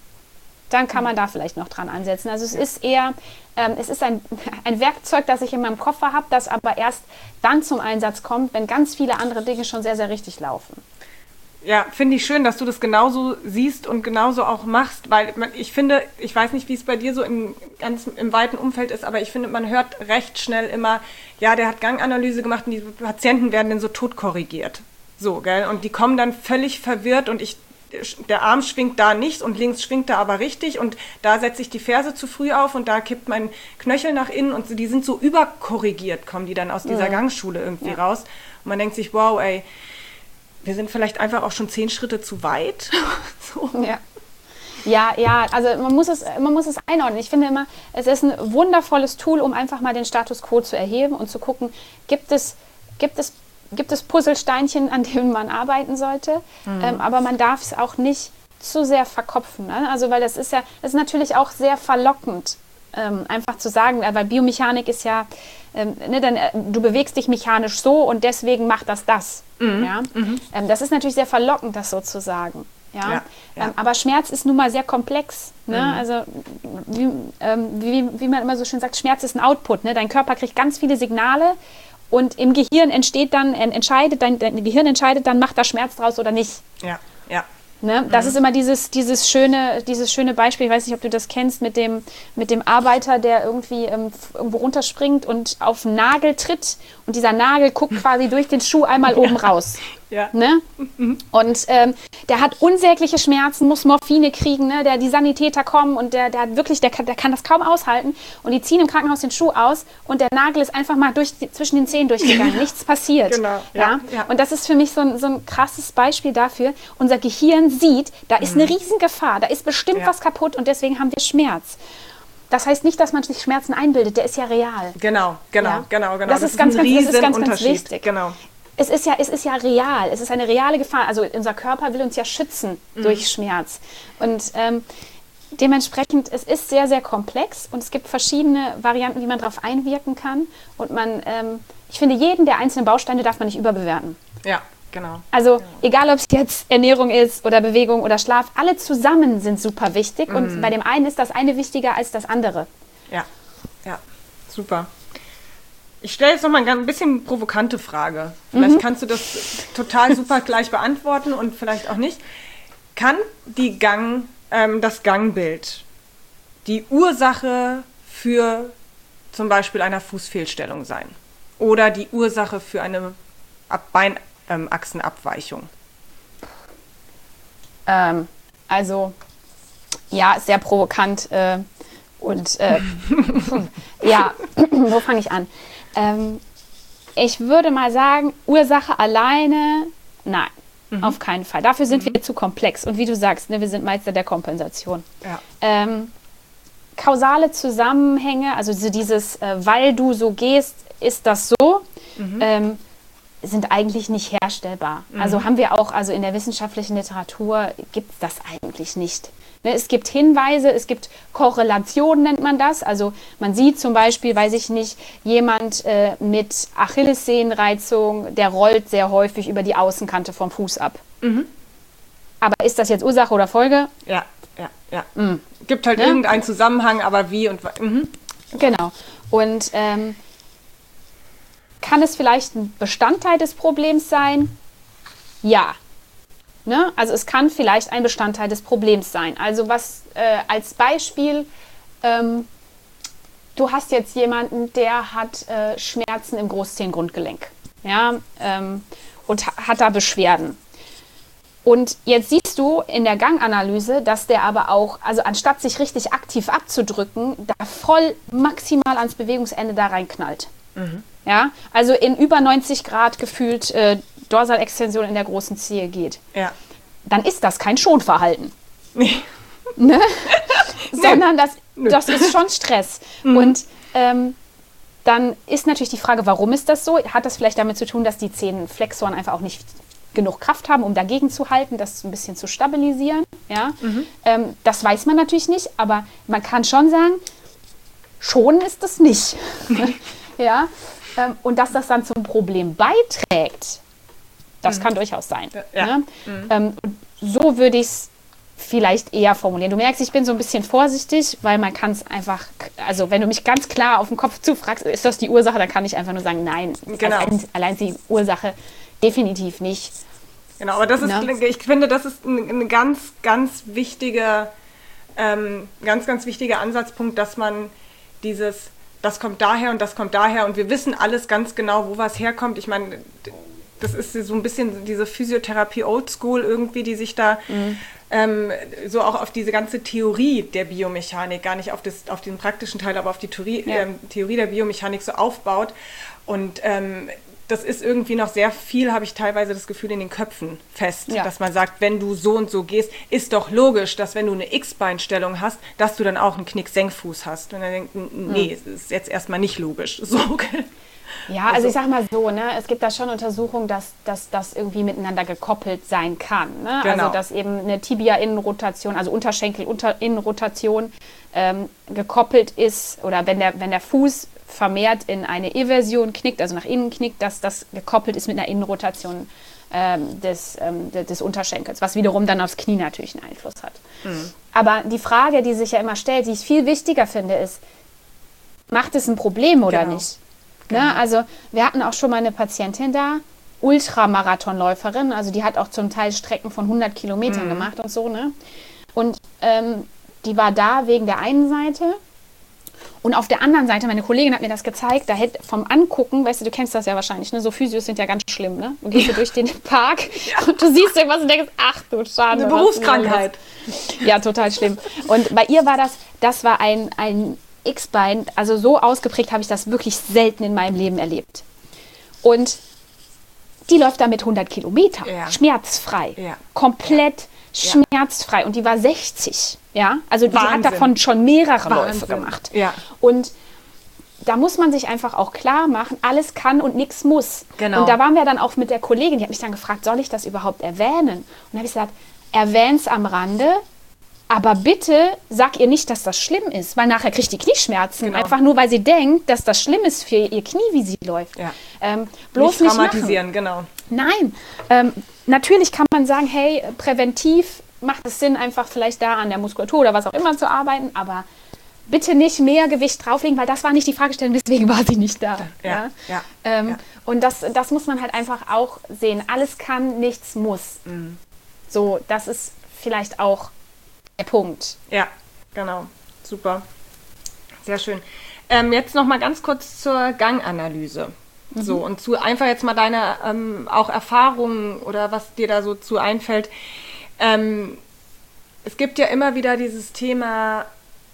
dann kann man da vielleicht noch dran ansetzen. Also es ja. ist eher, ähm, es ist ein, ein Werkzeug, das ich in meinem Koffer habe, das aber erst dann zum Einsatz kommt, wenn ganz viele andere Dinge schon sehr, sehr richtig laufen.
Ja, finde ich schön, dass du das genauso siehst und genauso auch machst, weil man, ich finde, ich weiß nicht, wie es bei dir so im, ganz, im weiten Umfeld ist, aber ich finde, man hört recht schnell immer, ja, der hat Ganganalyse gemacht und die Patienten werden dann so tot korrigiert. So, gell? Und die kommen dann völlig verwirrt und ich, der Arm schwingt da nicht und links schwingt er aber richtig und da setze ich die Ferse zu früh auf und da kippt mein Knöchel nach innen und die sind so überkorrigiert, kommen die dann aus dieser mhm. Gangschule irgendwie ja. raus. Und man denkt sich, wow, ey, wir sind vielleicht einfach auch schon zehn Schritte zu weit. so.
Ja. Ja, ja, also man muss es, man muss es einordnen. Ich finde immer, es ist ein wundervolles Tool, um einfach mal den Status quo zu erheben und zu gucken, gibt es, gibt es, gibt es Puzzlesteinchen, an denen man arbeiten sollte. Mhm. Ähm, aber man darf es auch nicht zu sehr verkopfen. Ne? Also weil das ist ja, das ist natürlich auch sehr verlockend, ähm, einfach zu sagen, weil Biomechanik ist ja, ähm, ne, dann, äh, du bewegst dich mechanisch so und deswegen macht das das. Mhm. Ja? Mhm. Ähm, das ist natürlich sehr verlockend, das so zu sagen. Ja? Ja, ja. Ähm, aber Schmerz ist nun mal sehr komplex. Ne? Mhm. Also wie, ähm, wie, wie man immer so schön sagt, Schmerz ist ein Output. Ne? Dein Körper kriegt ganz viele Signale und im Gehirn entsteht dann, entscheidet, dein, dein Gehirn entscheidet dann, macht da Schmerz draus oder nicht.
Ja, ja.
Ne? Das mhm. ist immer dieses, dieses, schöne, dieses schöne Beispiel, ich weiß nicht, ob du das kennst, mit dem, mit dem Arbeiter, der irgendwie ähm, irgendwo runterspringt und auf einen Nagel tritt und dieser Nagel guckt quasi durch den Schuh einmal oben
ja.
raus.
Ja.
Ne? Mhm. Und ähm, der hat unsägliche Schmerzen, muss Morphine kriegen, ne? der, die Sanitäter kommen und der, der hat wirklich, der kann, der kann das kaum aushalten und die ziehen im Krankenhaus den Schuh aus und der Nagel ist einfach mal durch die, zwischen den Zähnen durchgegangen, nichts passiert.
Genau.
Ja?
Ja. Ja.
Und das ist für mich so ein, so ein krasses Beispiel dafür, unser Gehirn sieht, da ist eine Riesengefahr, da ist bestimmt ja. was kaputt und deswegen haben wir Schmerz. Das heißt nicht, dass man sich Schmerzen einbildet, der ist ja real.
Genau, genau, ja? genau, genau.
Das, das ist ganz, ganz, das ist ganz, ganz wichtig.
Genau.
Es ist, ja, es ist ja real, es ist eine reale Gefahr. Also unser Körper will uns ja schützen mhm. durch Schmerz. Und ähm, dementsprechend, es ist sehr, sehr komplex und es gibt verschiedene Varianten, wie man darauf einwirken kann. Und man, ähm, ich finde, jeden der einzelnen Bausteine darf man nicht überbewerten.
Ja, genau.
Also
genau.
egal, ob es jetzt Ernährung ist oder Bewegung oder Schlaf, alle zusammen sind super wichtig. Mhm. Und bei dem einen ist das eine wichtiger als das andere.
Ja, ja, super. Ich stelle jetzt noch mal ein bisschen provokante Frage. Vielleicht mhm. kannst du das total super gleich beantworten und vielleicht auch nicht. Kann die Gang, ähm, das Gangbild die Ursache für zum Beispiel eine Fußfehlstellung sein? Oder die Ursache für eine Ab- Beinachsenabweichung?
Ähm, also, ja, sehr provokant. Äh, und äh, ja, wo fange ich an? Ähm, ich würde mal sagen, Ursache alleine, nein, mhm. auf keinen Fall. Dafür sind mhm. wir zu komplex. Und wie du sagst, ne, wir sind Meister der Kompensation.
Ja.
Ähm, kausale Zusammenhänge, also dieses, äh, weil du so gehst, ist das so, mhm. ähm, sind eigentlich nicht herstellbar. Mhm. Also haben wir auch, also in der wissenschaftlichen Literatur gibt es das eigentlich nicht. Ne, es gibt Hinweise, es gibt Korrelationen, nennt man das. Also man sieht zum Beispiel, weiß ich nicht, jemand äh, mit Achillessehnenreizung, der rollt sehr häufig über die Außenkante vom Fuß ab. Mhm. Aber ist das jetzt Ursache oder Folge?
Ja, ja, ja. Mhm. Gibt halt ne? irgendeinen Zusammenhang, aber wie und was. Mhm.
Genau. Und ähm, kann es vielleicht ein Bestandteil des Problems sein? Ja. Ne? Also es kann vielleicht ein Bestandteil des Problems sein. Also was äh, als Beispiel, ähm, du hast jetzt jemanden, der hat äh, Schmerzen im Großzehengrundgelenk, ja, ähm, und ha- hat da Beschwerden. Und jetzt siehst du in der Ganganalyse, dass der aber auch, also anstatt sich richtig aktiv abzudrücken, da voll maximal ans Bewegungsende da reinknallt. Mhm. Ja, also in über neunzig Grad gefühlt äh, Dorsalextension in der großen Zehe geht.
Ja.
Dann ist das kein Schonverhalten.
Nee.
Ne? Sondern das das ist schon Stress. Mhm. Und ähm, dann ist natürlich die Frage, warum ist das so? Hat das vielleicht damit zu tun, dass die Zehenflexoren einfach auch nicht genug Kraft haben, um dagegen zu halten, das ein bisschen zu stabilisieren? Ja? Mhm. Ähm, das weiß man natürlich nicht, aber man kann schon sagen, schonen ist es nicht. Ja? Ähm, und dass das dann zum Problem beiträgt, das mhm. kann durchaus sein. Ja. Ne? Mhm. Ähm, so würde ich es vielleicht eher formulieren. Du merkst, ich bin so ein bisschen vorsichtig, weil man kann es einfach, also wenn du mich ganz klar auf den Kopf zufragst, ist das die Ursache, dann kann ich einfach nur sagen, nein,
genau.
allein, allein die Ursache definitiv nicht.
Genau, aber das ist, ja. ich finde, das ist ein, ein ganz, ganz wichtiger, ähm, ganz, ganz wichtiger Ansatzpunkt, dass man dieses, das kommt daher und das kommt daher und wir wissen alles ganz genau, wo was herkommt. Ich meine, das ist so ein bisschen diese Physiotherapie Oldschool irgendwie, die sich da mhm. ähm, so auch auf diese ganze Theorie der Biomechanik, gar nicht auf, das, auf den praktischen Teil, aber auf die Theorie, ja. ähm, Theorie der Biomechanik so aufbaut. Und ähm, das ist irgendwie noch sehr viel, habe ich teilweise das Gefühl, in den Köpfen fest, ja. dass man sagt, wenn du so und so gehst, ist doch logisch, dass wenn du eine X-Beinstellung hast, dass du dann auch einen Knick-Senkfuß hast. Und dann denkt, nee, mhm. ist jetzt erstmal nicht logisch. So, okay.
Ja, also, also ich sag mal so, ne, es gibt da schon Untersuchungen, dass, dass das irgendwie miteinander gekoppelt sein kann. Ne?
Genau.
Also dass eben eine Tibia-Innenrotation, also Unterschenkel-Innenrotation ähm, gekoppelt ist oder wenn der, wenn der Fuß vermehrt in eine Eversion knickt, also nach innen knickt, dass das gekoppelt ist mit einer Innenrotation ähm, des, ähm, des Unterschenkels, was wiederum dann aufs Knie natürlich einen Einfluss hat. Mhm. Aber die Frage, die sich ja immer stellt, die ich viel wichtiger finde, ist, macht es ein Problem oder
genau.
nicht?
Genau.
Ne? Also wir hatten auch schon mal eine Patientin da, Ultramarathonläuferin, also die hat auch zum Teil Strecken von hundert Kilometern mhm. gemacht und so. Ne? Und ähm, die war da wegen der einen Seite. Und auf der anderen Seite, meine Kollegin hat mir das gezeigt, da hätte vom Angucken, weißt du, du kennst das ja wahrscheinlich, ne? So Physios sind ja ganz schlimm, ne? Du gehst ja. durch den Park ja. und du siehst irgendwas und denkst, ach du Schade.
Eine Berufskrankheit.
Ja, total schlimm. Und bei ihr war das, das war ein, ein X-Bein, also so ausgeprägt habe ich das wirklich selten in meinem Leben erlebt. Und die läuft da mit hundert Kilometer,
ja.
schmerzfrei,
ja.
komplett
ja.
schmerzfrei. Und die war sechzig. Ja, also die
Wahnsinn.
hat davon schon mehrere
Wahnsinn.
Läufe gemacht.
Ja.
Und da muss man sich einfach auch klar machen, alles kann und nichts muss.
Genau.
Und da waren wir dann auch mit der Kollegin, die hat mich dann gefragt, soll ich das überhaupt erwähnen? Und da habe ich gesagt, erwähn's am Rande, aber bitte sag ihr nicht, dass das schlimm ist, weil nachher kriegt die Knieschmerzen.
Genau.
Einfach nur, weil sie denkt, dass das schlimm ist für ihr Knie, wie sie läuft.
Ja.
Ähm, bloß
nicht
nicht
traumatisieren,
machen.
genau.
Nein, ähm, natürlich kann man sagen, hey, präventiv macht es Sinn, einfach vielleicht da an der Muskulatur oder was auch immer zu arbeiten, aber bitte nicht mehr Gewicht drauflegen, weil das war nicht die Fragestellung, deswegen war sie nicht da.
Ja,
ja?
ja,
ähm,
ja.
Und das, das muss man halt einfach auch sehen. Alles kann, nichts muss.
Mhm. So,
das ist vielleicht auch der Punkt.
Ja, genau. Super. Sehr schön. Ähm, jetzt noch mal ganz kurz zur Ganganalyse. Mhm. So, und zu einfach jetzt mal deine ähm, auch Erfahrungen oder was dir da so zu einfällt. Ähm, es gibt ja immer wieder dieses Thema,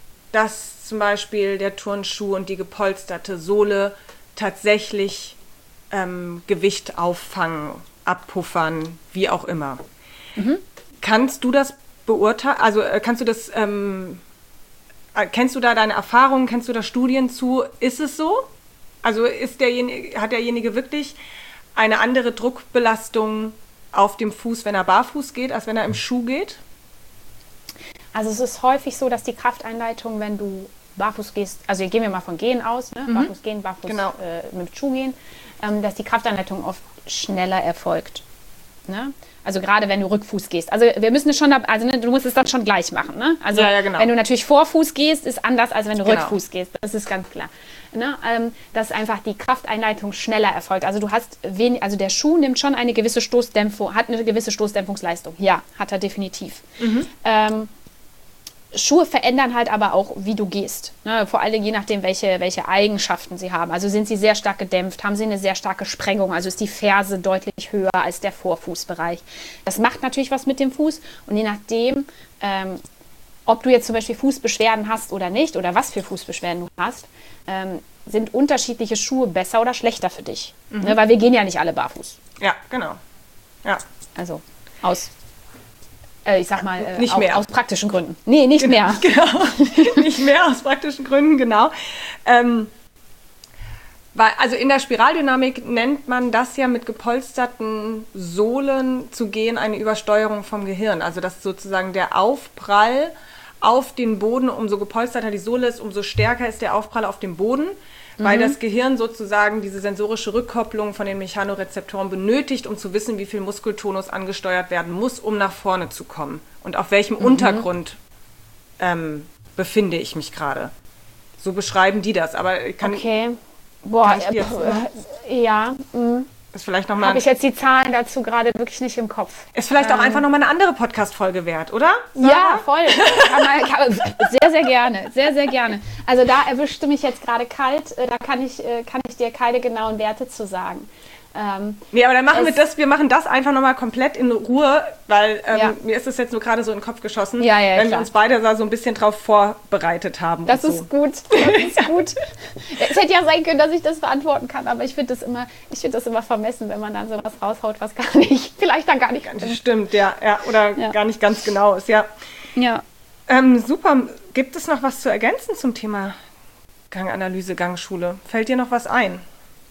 dass zum Beispiel der Turnschuh und die gepolsterte Sohle tatsächlich ähm, Gewicht auffangen, abpuffern, wie auch immer. Mhm. Kannst du das beurteilen? Also äh, kannst du das, ähm, äh, kennst du da deine Erfahrungen, kennst du da Studien zu? Ist es so? Also ist derjenige, hat derjenige wirklich eine andere Druckbelastung auf dem Fuß, wenn er barfuß geht, als wenn er im Schuh geht?
Also es ist häufig so, dass die Krafteinleitung, wenn du barfuß gehst, also gehen wir mal von Gehen aus, ne? Mhm. Barfuß gehen, barfuß
genau.
äh, mit Schuh gehen, ähm, dass die Krafteinleitung oft schneller erfolgt. Ne? Also gerade wenn du Rückfuß gehst. Also wir müssen es schon, also ne, du musst es dann schon gleich machen. Ne? Also
ja, ja, genau.
wenn du natürlich Vorfuß gehst, ist anders, als wenn du
genau.
Rückfuß gehst. Das ist ganz klar. Ne? Ähm, dass einfach die Krafteinleitung schneller erfolgt. Also du hast wenig, also der Schuh nimmt schon eine gewisse Stoßdämpfung, hat eine gewisse Stoßdämpfungsleistung. Ja, hat er definitiv. Mhm. Ähm, Schuhe verändern halt aber auch, wie du gehst. Ne? Vor allem je nachdem, welche, welche Eigenschaften sie haben. Also sind sie sehr stark gedämpft, haben sie eine sehr starke Sprengung, also ist die Ferse deutlich höher als der Vorfußbereich. Das macht natürlich was mit dem Fuß und je nachdem, ähm, ob du jetzt zum Beispiel Fußbeschwerden hast oder nicht oder was für Fußbeschwerden du hast, ähm, sind unterschiedliche Schuhe besser oder schlechter für dich. Mhm. Ne? Weil wir gehen ja nicht alle barfuß.
Ja, genau. Ja.
Also aus Äh, ich sag mal, äh,
nicht
auch
mehr.
Aus praktischen Gründen. Nee, nicht
genau,
mehr.
Genau, nicht mehr aus praktischen Gründen, genau. Ähm, weil, also in der Spiraldynamik nennt man das ja mit gepolsterten Sohlen zu gehen eine Übersteuerung vom Gehirn. Also dass sozusagen der Aufprall auf den Boden, umso gepolsterter die Sohle ist, umso stärker ist der Aufprall auf dem Boden, weil mhm. das Gehirn sozusagen diese sensorische Rückkopplung von den Mechanorezeptoren benötigt, um zu wissen, wie viel Muskeltonus angesteuert werden muss, um nach vorne zu kommen. Und auf welchem mhm. Untergrund ähm, befinde ich mich gerade. So beschreiben die das. Aber ich kann,
okay. Boah,
kann ich dir jetzt,
äh, ja. Mh.
ist vielleicht noch mal
Habe ich jetzt die Zahlen dazu gerade wirklich nicht im Kopf.
Ist vielleicht ähm, auch einfach nochmal eine andere Podcast-Folge wert, oder?
Sarah? Ja, voll. Kann man, kann, sehr, sehr gerne. Sehr, sehr gerne. Also da erwischte mich jetzt gerade kalt. Da kann ich, kann ich dir keine genauen Werte zu sagen. Ähm,
nee, aber dann machen wir das, wir machen das einfach nochmal komplett in Ruhe, weil ähm, ja. mir ist es jetzt nur gerade so in den Kopf geschossen,
ja, ja,
wenn
klar.
wir uns beide da so ein bisschen drauf vorbereitet haben.
Das
und
ist
so.
gut, das ist gut. Es hätte ja sein können, dass ich das beantworten kann, aber ich finde das immer, ich finde das immer vermessen, wenn man dann sowas raushaut, was gar nicht, vielleicht dann gar nicht
stimmt. Stimmt, ja, ja oder
ja.
gar nicht ganz genau ist, ja.
Ja.
Ähm, super, gibt es noch was zu ergänzen zum Thema Ganganalyse, Gangschule? Fällt dir noch was ein?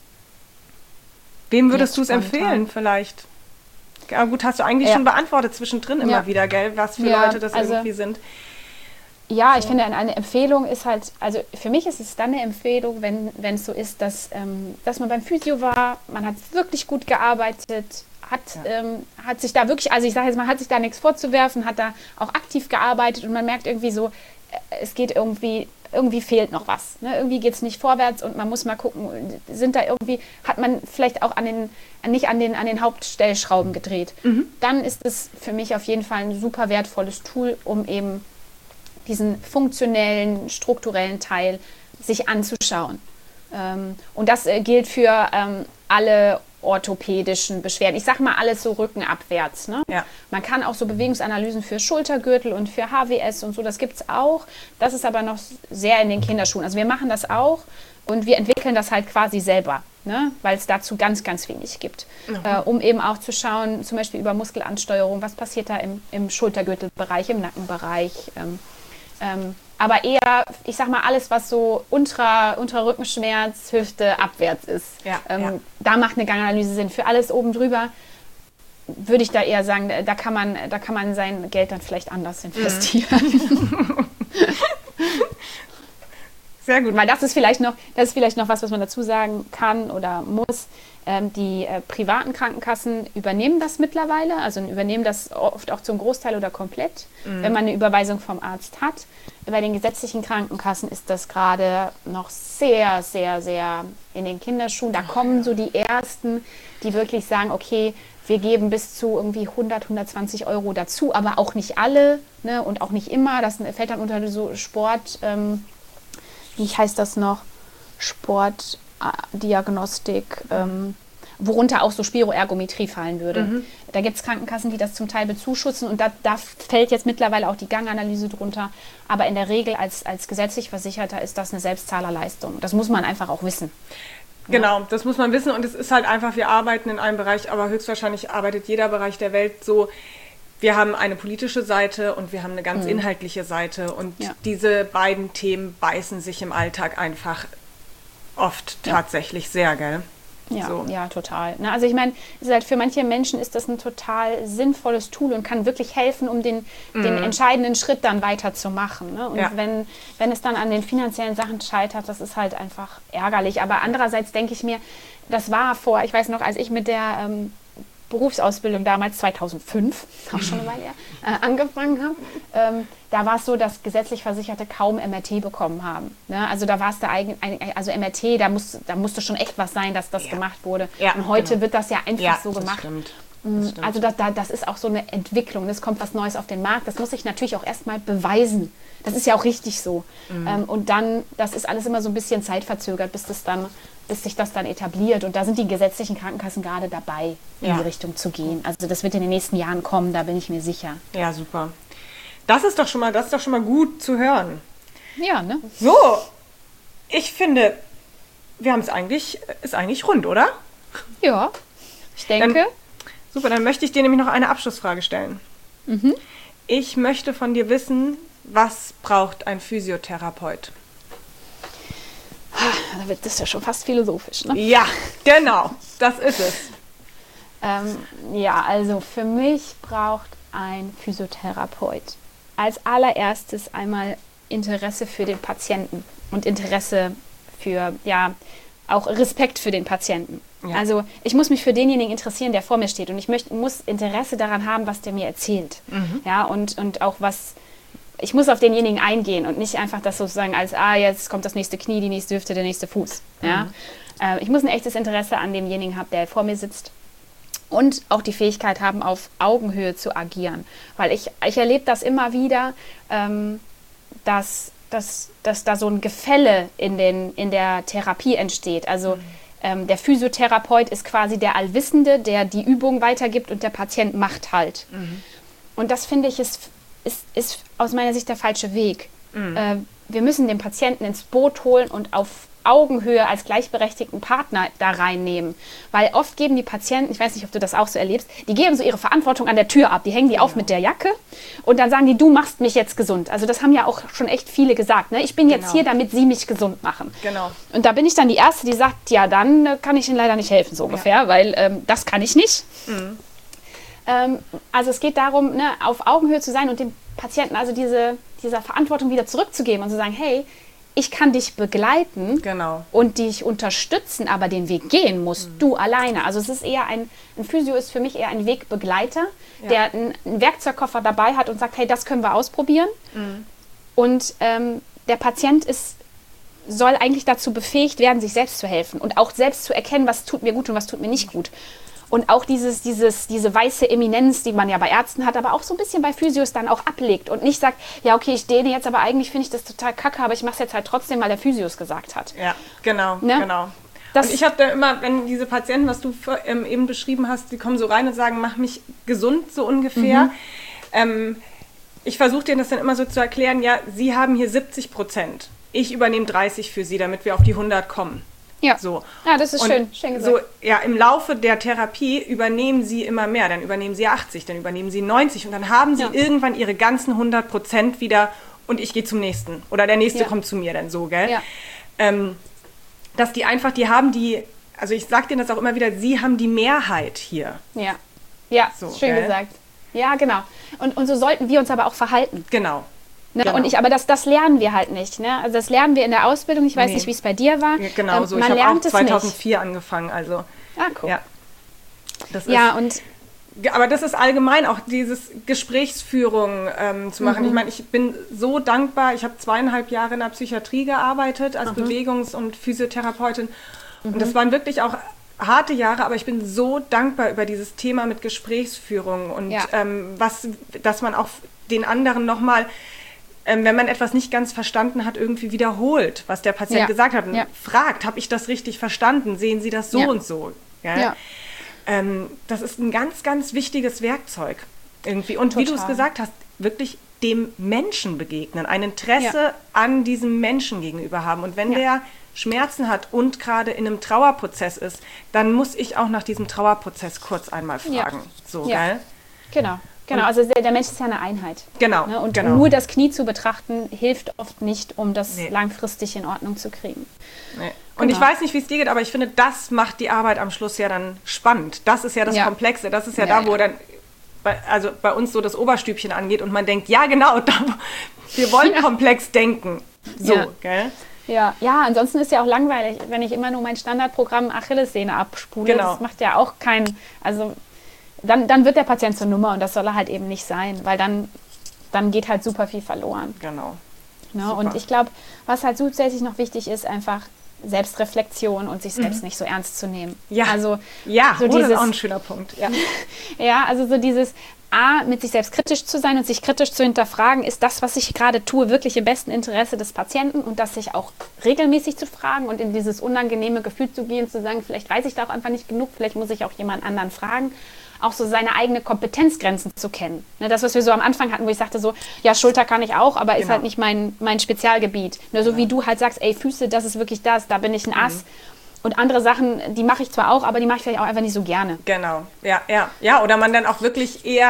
Wem würdest du es empfehlen vielleicht? Ja, gut, hast du eigentlich ja. schon beantwortet zwischendrin immer ja. wieder, gell? Was für ja, Leute das also, irgendwie sind.
Ja, so. Ich finde, eine Empfehlung ist halt, also für mich ist es dann eine Empfehlung, wenn wenn es so ist, dass, ähm, dass man beim Physio war, man hat wirklich gut gearbeitet, hat, ja. ähm, hat sich da wirklich, also ich sage jetzt mal, hat sich da nichts vorzuwerfen, hat da auch aktiv gearbeitet und man merkt irgendwie so, es geht irgendwie, irgendwie fehlt noch was. Ne? Irgendwie geht es nicht vorwärts und man muss mal gucken, sind da irgendwie, hat man vielleicht auch an den, nicht an den, an den Hauptstellschrauben gedreht. Mhm. Dann ist es für mich auf jeden Fall ein super wertvolles Tool, um eben diesen funktionellen, strukturellen Teil sich anzuschauen. Ähm, und das äh, gilt für ähm, alle orthopädischen Beschwerden. Ich sage mal alles so rückenabwärts. Ne? Ja. Man kann auch so Bewegungsanalysen für Schultergürtel und für H W S und so, das gibt es auch. Das ist aber noch sehr in den Kinderschuhen. Also wir machen das auch und wir entwickeln das halt quasi selber, ne? Weil es dazu ganz, ganz wenig gibt. Mhm. Äh, um eben auch zu schauen, zum Beispiel über Muskelansteuerung, was passiert da im, im Schultergürtelbereich, im Nackenbereich. Ähm, ähm, aber eher, ich sag mal, alles, was so unter, unter Rückenschmerz, Hüfte, abwärts ist. Ja, ähm, ja. Da macht eine Ganganalyse Sinn. Für alles oben drüber würde ich da eher sagen, da kann man, da kann man sein Geld dann vielleicht anders investieren. Mhm. Sehr gut. Weil das ist vielleicht noch, das ist vielleicht noch was, was man dazu sagen kann oder muss. Ähm, die äh, privaten Krankenkassen übernehmen das mittlerweile, also übernehmen das oft auch zum Großteil oder komplett, mhm. wenn man eine Überweisung vom Arzt hat. Bei den gesetzlichen Krankenkassen ist das gerade noch sehr, sehr, sehr in den Kinderschuhen. Da kommen so die Ersten, die wirklich sagen, okay, wir geben bis zu irgendwie hundert, hundertzwanzig Euro dazu, aber auch nicht alle, ne, und auch nicht immer. Das fällt dann unter so Sport, ähm, wie heißt das noch? Sportdiagnostik, ähm, worunter auch so Spiroergometrie fallen würde. Mhm. Da gibt es Krankenkassen, die das zum Teil bezuschussen und da, da fällt jetzt mittlerweile auch die Ganganalyse drunter. Aber in der Regel als, als gesetzlich Versicherter ist das eine Selbstzahlerleistung. Das muss man einfach auch wissen.
Genau, das muss man wissen und es ist halt einfach, wir arbeiten in einem Bereich, aber höchstwahrscheinlich arbeitet jeder Bereich der Welt so. Wir haben eine politische Seite und wir haben eine ganz mhm. inhaltliche Seite und ja. diese beiden Themen beißen sich im Alltag einfach oft ja. tatsächlich sehr, gell?
Ja,
so.
ja, total. Na, also ich meine, halt für manche Menschen ist das ein total sinnvolles Tool und kann wirklich helfen, um den, mm. den entscheidenden Schritt dann weiterzumachen. Ne? Und ja. wenn, wenn es dann an den finanziellen Sachen scheitert, das ist halt einfach ärgerlich. Aber andererseits denke ich mir, das war vor, ich weiß noch, als ich mit der ähm, Berufsausbildung damals zweitausendfünf, auch schon eine Weile her, äh, angefangen habe, ähm, da war es so, dass gesetzlich Versicherte kaum M R T bekommen haben. Ne? Also da war es da eigentlich, also M R T, da, muss, da musste schon echt was sein, dass das ja. gemacht wurde. Ja, und heute genau. wird das ja einfach ja, so gemacht. Stimmt. Das stimmt. Also das, das ist auch so eine Entwicklung, es kommt was Neues auf den Markt, das muss sich natürlich auch erstmal beweisen. Das ist ja auch richtig so. Mhm. Ähm, und dann, das ist alles immer so ein bisschen zeitverzögert, bis das dann bis sich das dann etabliert. Und da sind die gesetzlichen Krankenkassen gerade dabei, in ja. die Richtung zu gehen. Also das wird in den nächsten Jahren kommen, da bin ich mir sicher.
Ja, super. Das ist doch schon mal, das ist doch schon mal gut zu hören.
Ja, ne?
So, ich finde, wir haben es eigentlich, ist eigentlich rund, oder?
Ja, ich denke.
Dann, super, dann möchte ich dir nämlich noch eine Abschlussfrage stellen. Mhm. ich möchte von dir wissen, was braucht ein Physiotherapeut?
Da wird das ja schon fast philosophisch, ne?
Ja, genau, das ist es.
Ähm, ja, also für mich braucht ein Physiotherapeut als allererstes einmal Interesse für den Patienten und Interesse für, ja, auch Respekt für den Patienten. Ja. Also ich muss mich für denjenigen interessieren, der vor mir steht, und ich möcht, muss Interesse daran haben, was der mir erzählt. Mhm. Ja, und, und auch was, ich muss auf denjenigen eingehen und nicht einfach das sozusagen als, ah, jetzt kommt das nächste Knie, die nächste Hüfte, der nächste Fuß. Ja? Mhm. Äh, ich muss ein echtes Interesse an demjenigen haben, der vor mir sitzt. Und auch die Fähigkeit haben, auf Augenhöhe zu agieren. Weil ich, ich erlebe das immer wieder, ähm, dass, dass, dass da so ein Gefälle in, den, in der Therapie entsteht. Also mhm. ähm, der Physiotherapeut ist quasi der Allwissende, der die Übung weitergibt, und der Patient macht halt. Mhm. Und das, finde ich, ist, ist, ist aus meiner Sicht der falsche Weg. Mhm. Äh, wir müssen den Patienten ins Boot holen und auf Augenhöhe als gleichberechtigten Partner da reinnehmen. Weil oft geben die Patienten, ich weiß nicht, ob du das auch so erlebst, die geben so ihre Verantwortung an der Tür ab. Die hängen die genau. auf mit der Jacke und dann sagen die, du machst mich jetzt gesund. Also das haben ja auch schon echt viele gesagt. Ne? Ich bin genau. jetzt hier, damit sie mich gesund machen.
Genau.
Und da bin ich dann die Erste, die sagt, ja, dann äh, kann ich Ihnen leider nicht helfen, so ungefähr, ja. weil ähm, das kann ich nicht. Mhm. Ähm, also es geht darum, ne, auf Augenhöhe zu sein und dem Patienten also diese, dieser Verantwortung wieder zurückzugeben und zu sagen, hey, ich kann dich begleiten
genau.
und dich unterstützen, aber den Weg gehen musst mhm. du alleine. Also es ist eher ein, ein Physio ist für mich eher ein Wegbegleiter, ja. der einen, einen Werkzeugkoffer dabei hat und sagt, hey, das können wir ausprobieren. Mhm. Und ähm, der Patient ist, soll eigentlich dazu befähigt werden, sich selbst zu helfen und auch selbst zu erkennen, was tut mir gut und was tut mir nicht gut. Und auch dieses, dieses, diese weiße Eminenz, die man ja bei Ärzten hat, aber auch so ein bisschen bei Physios dann auch ablegt und nicht sagt, ja okay, ich dehne jetzt, aber eigentlich finde ich das total kacke, aber ich mache es jetzt halt trotzdem, weil der Physios gesagt hat.
Ja, genau,
ne?
genau. Das und ich habe da immer, wenn diese Patienten, was du für, ähm, eben beschrieben hast, die kommen so rein und sagen, mach mich gesund, so ungefähr. Mhm. Ähm, ich versuche denen das dann immer so zu erklären, ja, sie haben hier siebzig Prozent, ich übernehme dreißig für sie, damit wir auf die hundert kommen.
Ja.
So.
Ja, das ist und schön. schön gesagt.
So, ja, im Laufe der Therapie übernehmen sie immer mehr. Dann übernehmen sie achtzig, dann übernehmen sie neunzig und dann haben sie ja. irgendwann ihre ganzen hundert Prozent wieder und ich gehe zum nächsten. Oder der nächste ja. kommt zu mir dann so, gell?
Ja.
Ähm, dass die einfach, die haben die, also ich sag denen das auch immer wieder, sie haben die Mehrheit hier.
Ja, ja, so, schön gell? gesagt. Ja, genau. Und, und so sollten wir uns aber auch verhalten.
Genau.
Ne?
Genau.
Und ich, aber das, das lernen wir halt nicht. Ne? Also das lernen wir in der Ausbildung. Ich weiß nee. nicht, wie es bei dir war.
Ja, genau, ähm, so. Ich habe auch zweitausendvier angefangen. Also,
ah, cool.
Ja, das
ja
ist,
und
aber das ist allgemein auch dieses Gesprächsführung ähm, zu machen. Mhm. Ich meine, ich bin so dankbar. Ich habe zweieinhalb Jahre in der Psychiatrie gearbeitet als mhm. Bewegungs- und Physiotherapeutin. Mhm. Und das waren wirklich auch harte Jahre, aber ich bin so dankbar über dieses Thema mit Gesprächsführung und
ja.
ähm, was, dass man auch den anderen nochmal, ähm, wenn man etwas nicht ganz verstanden hat, irgendwie wiederholt, was der Patient
ja.
gesagt hat und
ja.
fragt, habe ich das richtig verstanden? Sehen Sie das so
ja.
und so? Ja?
Ja.
Ähm, das ist ein ganz, ganz wichtiges Werkzeug irgendwie. Und
Total.
wie du es gesagt hast, wirklich dem Menschen begegnen, ein Interesse
ja.
an diesem Menschen gegenüber haben. Und wenn ja. der Schmerzen hat und gerade in einem Trauerprozess ist, dann muss ich auch nach diesem Trauerprozess kurz einmal fragen.
Ja.
So,
ja.
gell?
Genau. Genau, also der, der Mensch ist ja eine Einheit.
Genau.
Ne? Und
genau.
nur das Knie zu betrachten, hilft oft nicht, um das
nee.
langfristig in Ordnung zu kriegen.
Nee. Und genau. ich weiß nicht, wie es dir geht, aber ich finde, das macht die Arbeit am Schluss ja dann spannend. Das ist ja das
ja.
Komplexe. Das ist ja,
ja
da, wo
ja.
dann, bei, also bei uns so das Oberstübchen angeht und man denkt, ja genau, da, wir wollen ja. komplex denken. So,
ja.
gell?
Ja, ja, ansonsten ist ja auch langweilig, wenn ich immer nur mein Standardprogramm Achillessehne abspule.
Genau.
Das macht ja auch keinen, also dann, dann wird der Patient zur Nummer und das soll er halt eben nicht sein, weil dann, dann geht halt super viel verloren.
Genau.
Ne? Und ich glaube, was halt zusätzlich noch wichtig ist, einfach Selbstreflexion und sich selbst mhm. nicht so ernst zu nehmen.
Ja,
also,
ja
so
oh,
dieses,
das ist auch ein schöner Punkt. Ja,
ja also so dieses A, mit sich selbst kritisch zu sein und sich kritisch zu hinterfragen, ist das, was ich gerade tue, wirklich im besten Interesse des Patienten und das sich auch regelmäßig zu fragen und in dieses unangenehme Gefühl zu gehen, zu sagen, vielleicht weiß ich da auch einfach nicht genug, vielleicht muss ich auch jemand anderen fragen. Auch so seine eigene Kompetenzgrenzen zu kennen. Ne, das, was wir so am Anfang hatten, wo ich sagte so, ja, Schulter kann ich auch, aber genau. ist halt nicht mein, mein Spezialgebiet. Ne, so genau. wie du halt sagst, ey, Füße, das ist wirklich das, da bin ich ein Ass. Mhm. Und andere Sachen, die mache ich zwar auch, aber die mache ich vielleicht auch einfach nicht so gerne.
Genau, ja, ja. Ja, oder man dann auch wirklich eher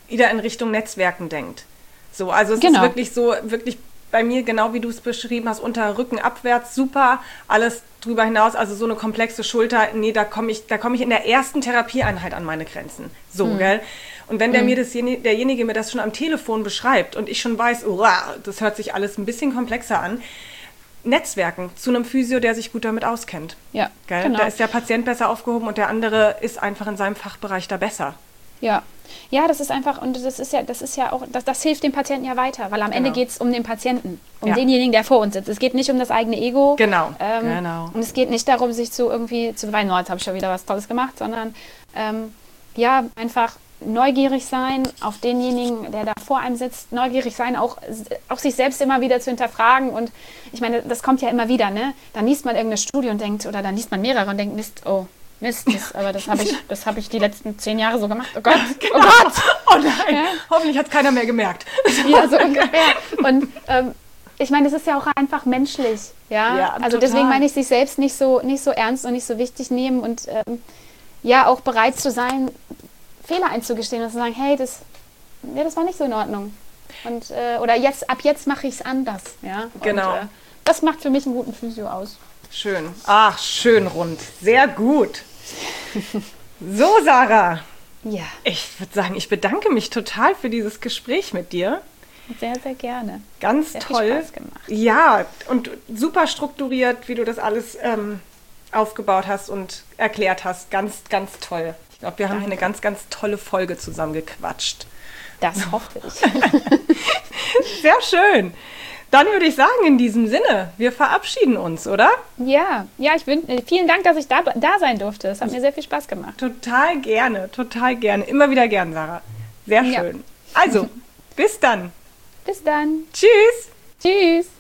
wieder in Richtung Netzwerken denkt. So, also es
Genau.
ist wirklich so, wirklich bei mir, genau wie du es beschrieben hast, unter Rücken abwärts, super, alles drüber hinaus, also so eine komplexe Schulter, nee, da komme ich, da komme ich in der ersten Therapieeinheit an meine Grenzen. So, mhm. gell? Und wenn der mir das, derjenige mir das schon am Telefon beschreibt und ich schon weiß, oh, das hört sich alles ein bisschen komplexer an, Netzwerken zu einem Physio, der sich gut damit auskennt.
Ja,
gell?
genau.
Da ist der Patient besser aufgehoben und der andere ist einfach in seinem Fachbereich da besser.
Ja. Ja, das ist einfach, und das ist ja, das ist ja auch, das, das hilft dem Patienten ja weiter, weil am Ende
Genau.
geht es um den Patienten, um
Ja.
denjenigen, der vor uns sitzt. Es geht nicht um das eigene Ego.
Genau,
Ähm,
genau.
Und es geht nicht darum, sich zu irgendwie zu beweinen, oh, jetzt habe ich schon wieder was Tolles gemacht, sondern ähm, ja, einfach neugierig sein auf denjenigen, der da vor einem sitzt, neugierig sein, auch, auch sich selbst immer wieder zu hinterfragen. Und ich meine, das kommt ja immer wieder, ne? Dann liest man irgendeine Studie und denkt, oder dann liest man mehrere und denkt, Mist, oh, Mist, das, aber das habe ich, das hab ich die letzten zehn Jahre so gemacht. Oh Gott,
Genau.
oh Gott.
Oh nein,
Ja?
hoffentlich hat keiner mehr gemerkt.
Ja, so ungefähr. Und ähm, ich meine, es ist ja auch einfach menschlich. Ja,
Ja,
also
total.
deswegen meine ich, sich selbst nicht so, nicht so ernst und nicht so wichtig nehmen und ähm, ja, auch bereit zu sein, Fehler einzugestehen und zu sagen, hey, das, ja, das war nicht so in Ordnung. Und, äh, oder jetzt, ab jetzt mache ich es anders. Ja?
Genau.
Und, äh, das macht für mich einen guten Physio aus.
Schön. Ach, schön rund. Sehr gut. So, Sarah.
Ja,
Ich würde sagen, ich bedanke mich total für dieses Gespräch mit dir.
sehr, sehr gerne.
Ganz
Sehr viel
toll.
Spaß gemacht.
Ja, und super strukturiert, wie du das alles ähm, aufgebaut hast und erklärt hast. Ganz, ganz toll. Ich glaube, wir haben hier eine ganz, ganz tolle Folge zusammengequatscht.
Das hoffe ich.
Sehr schön. Dann würde ich sagen, in diesem Sinne, wir verabschieden uns, oder?
Ja, ja, ich wün- äh, vielen Dank, dass ich da, da sein durfte. Es hat mir sehr viel Spaß gemacht.
Total gerne, total gerne. Immer wieder gern, Sarah. Sehr
Ja.
schön. Also, bis dann.
Bis dann.
Tschüss.
Tschüss.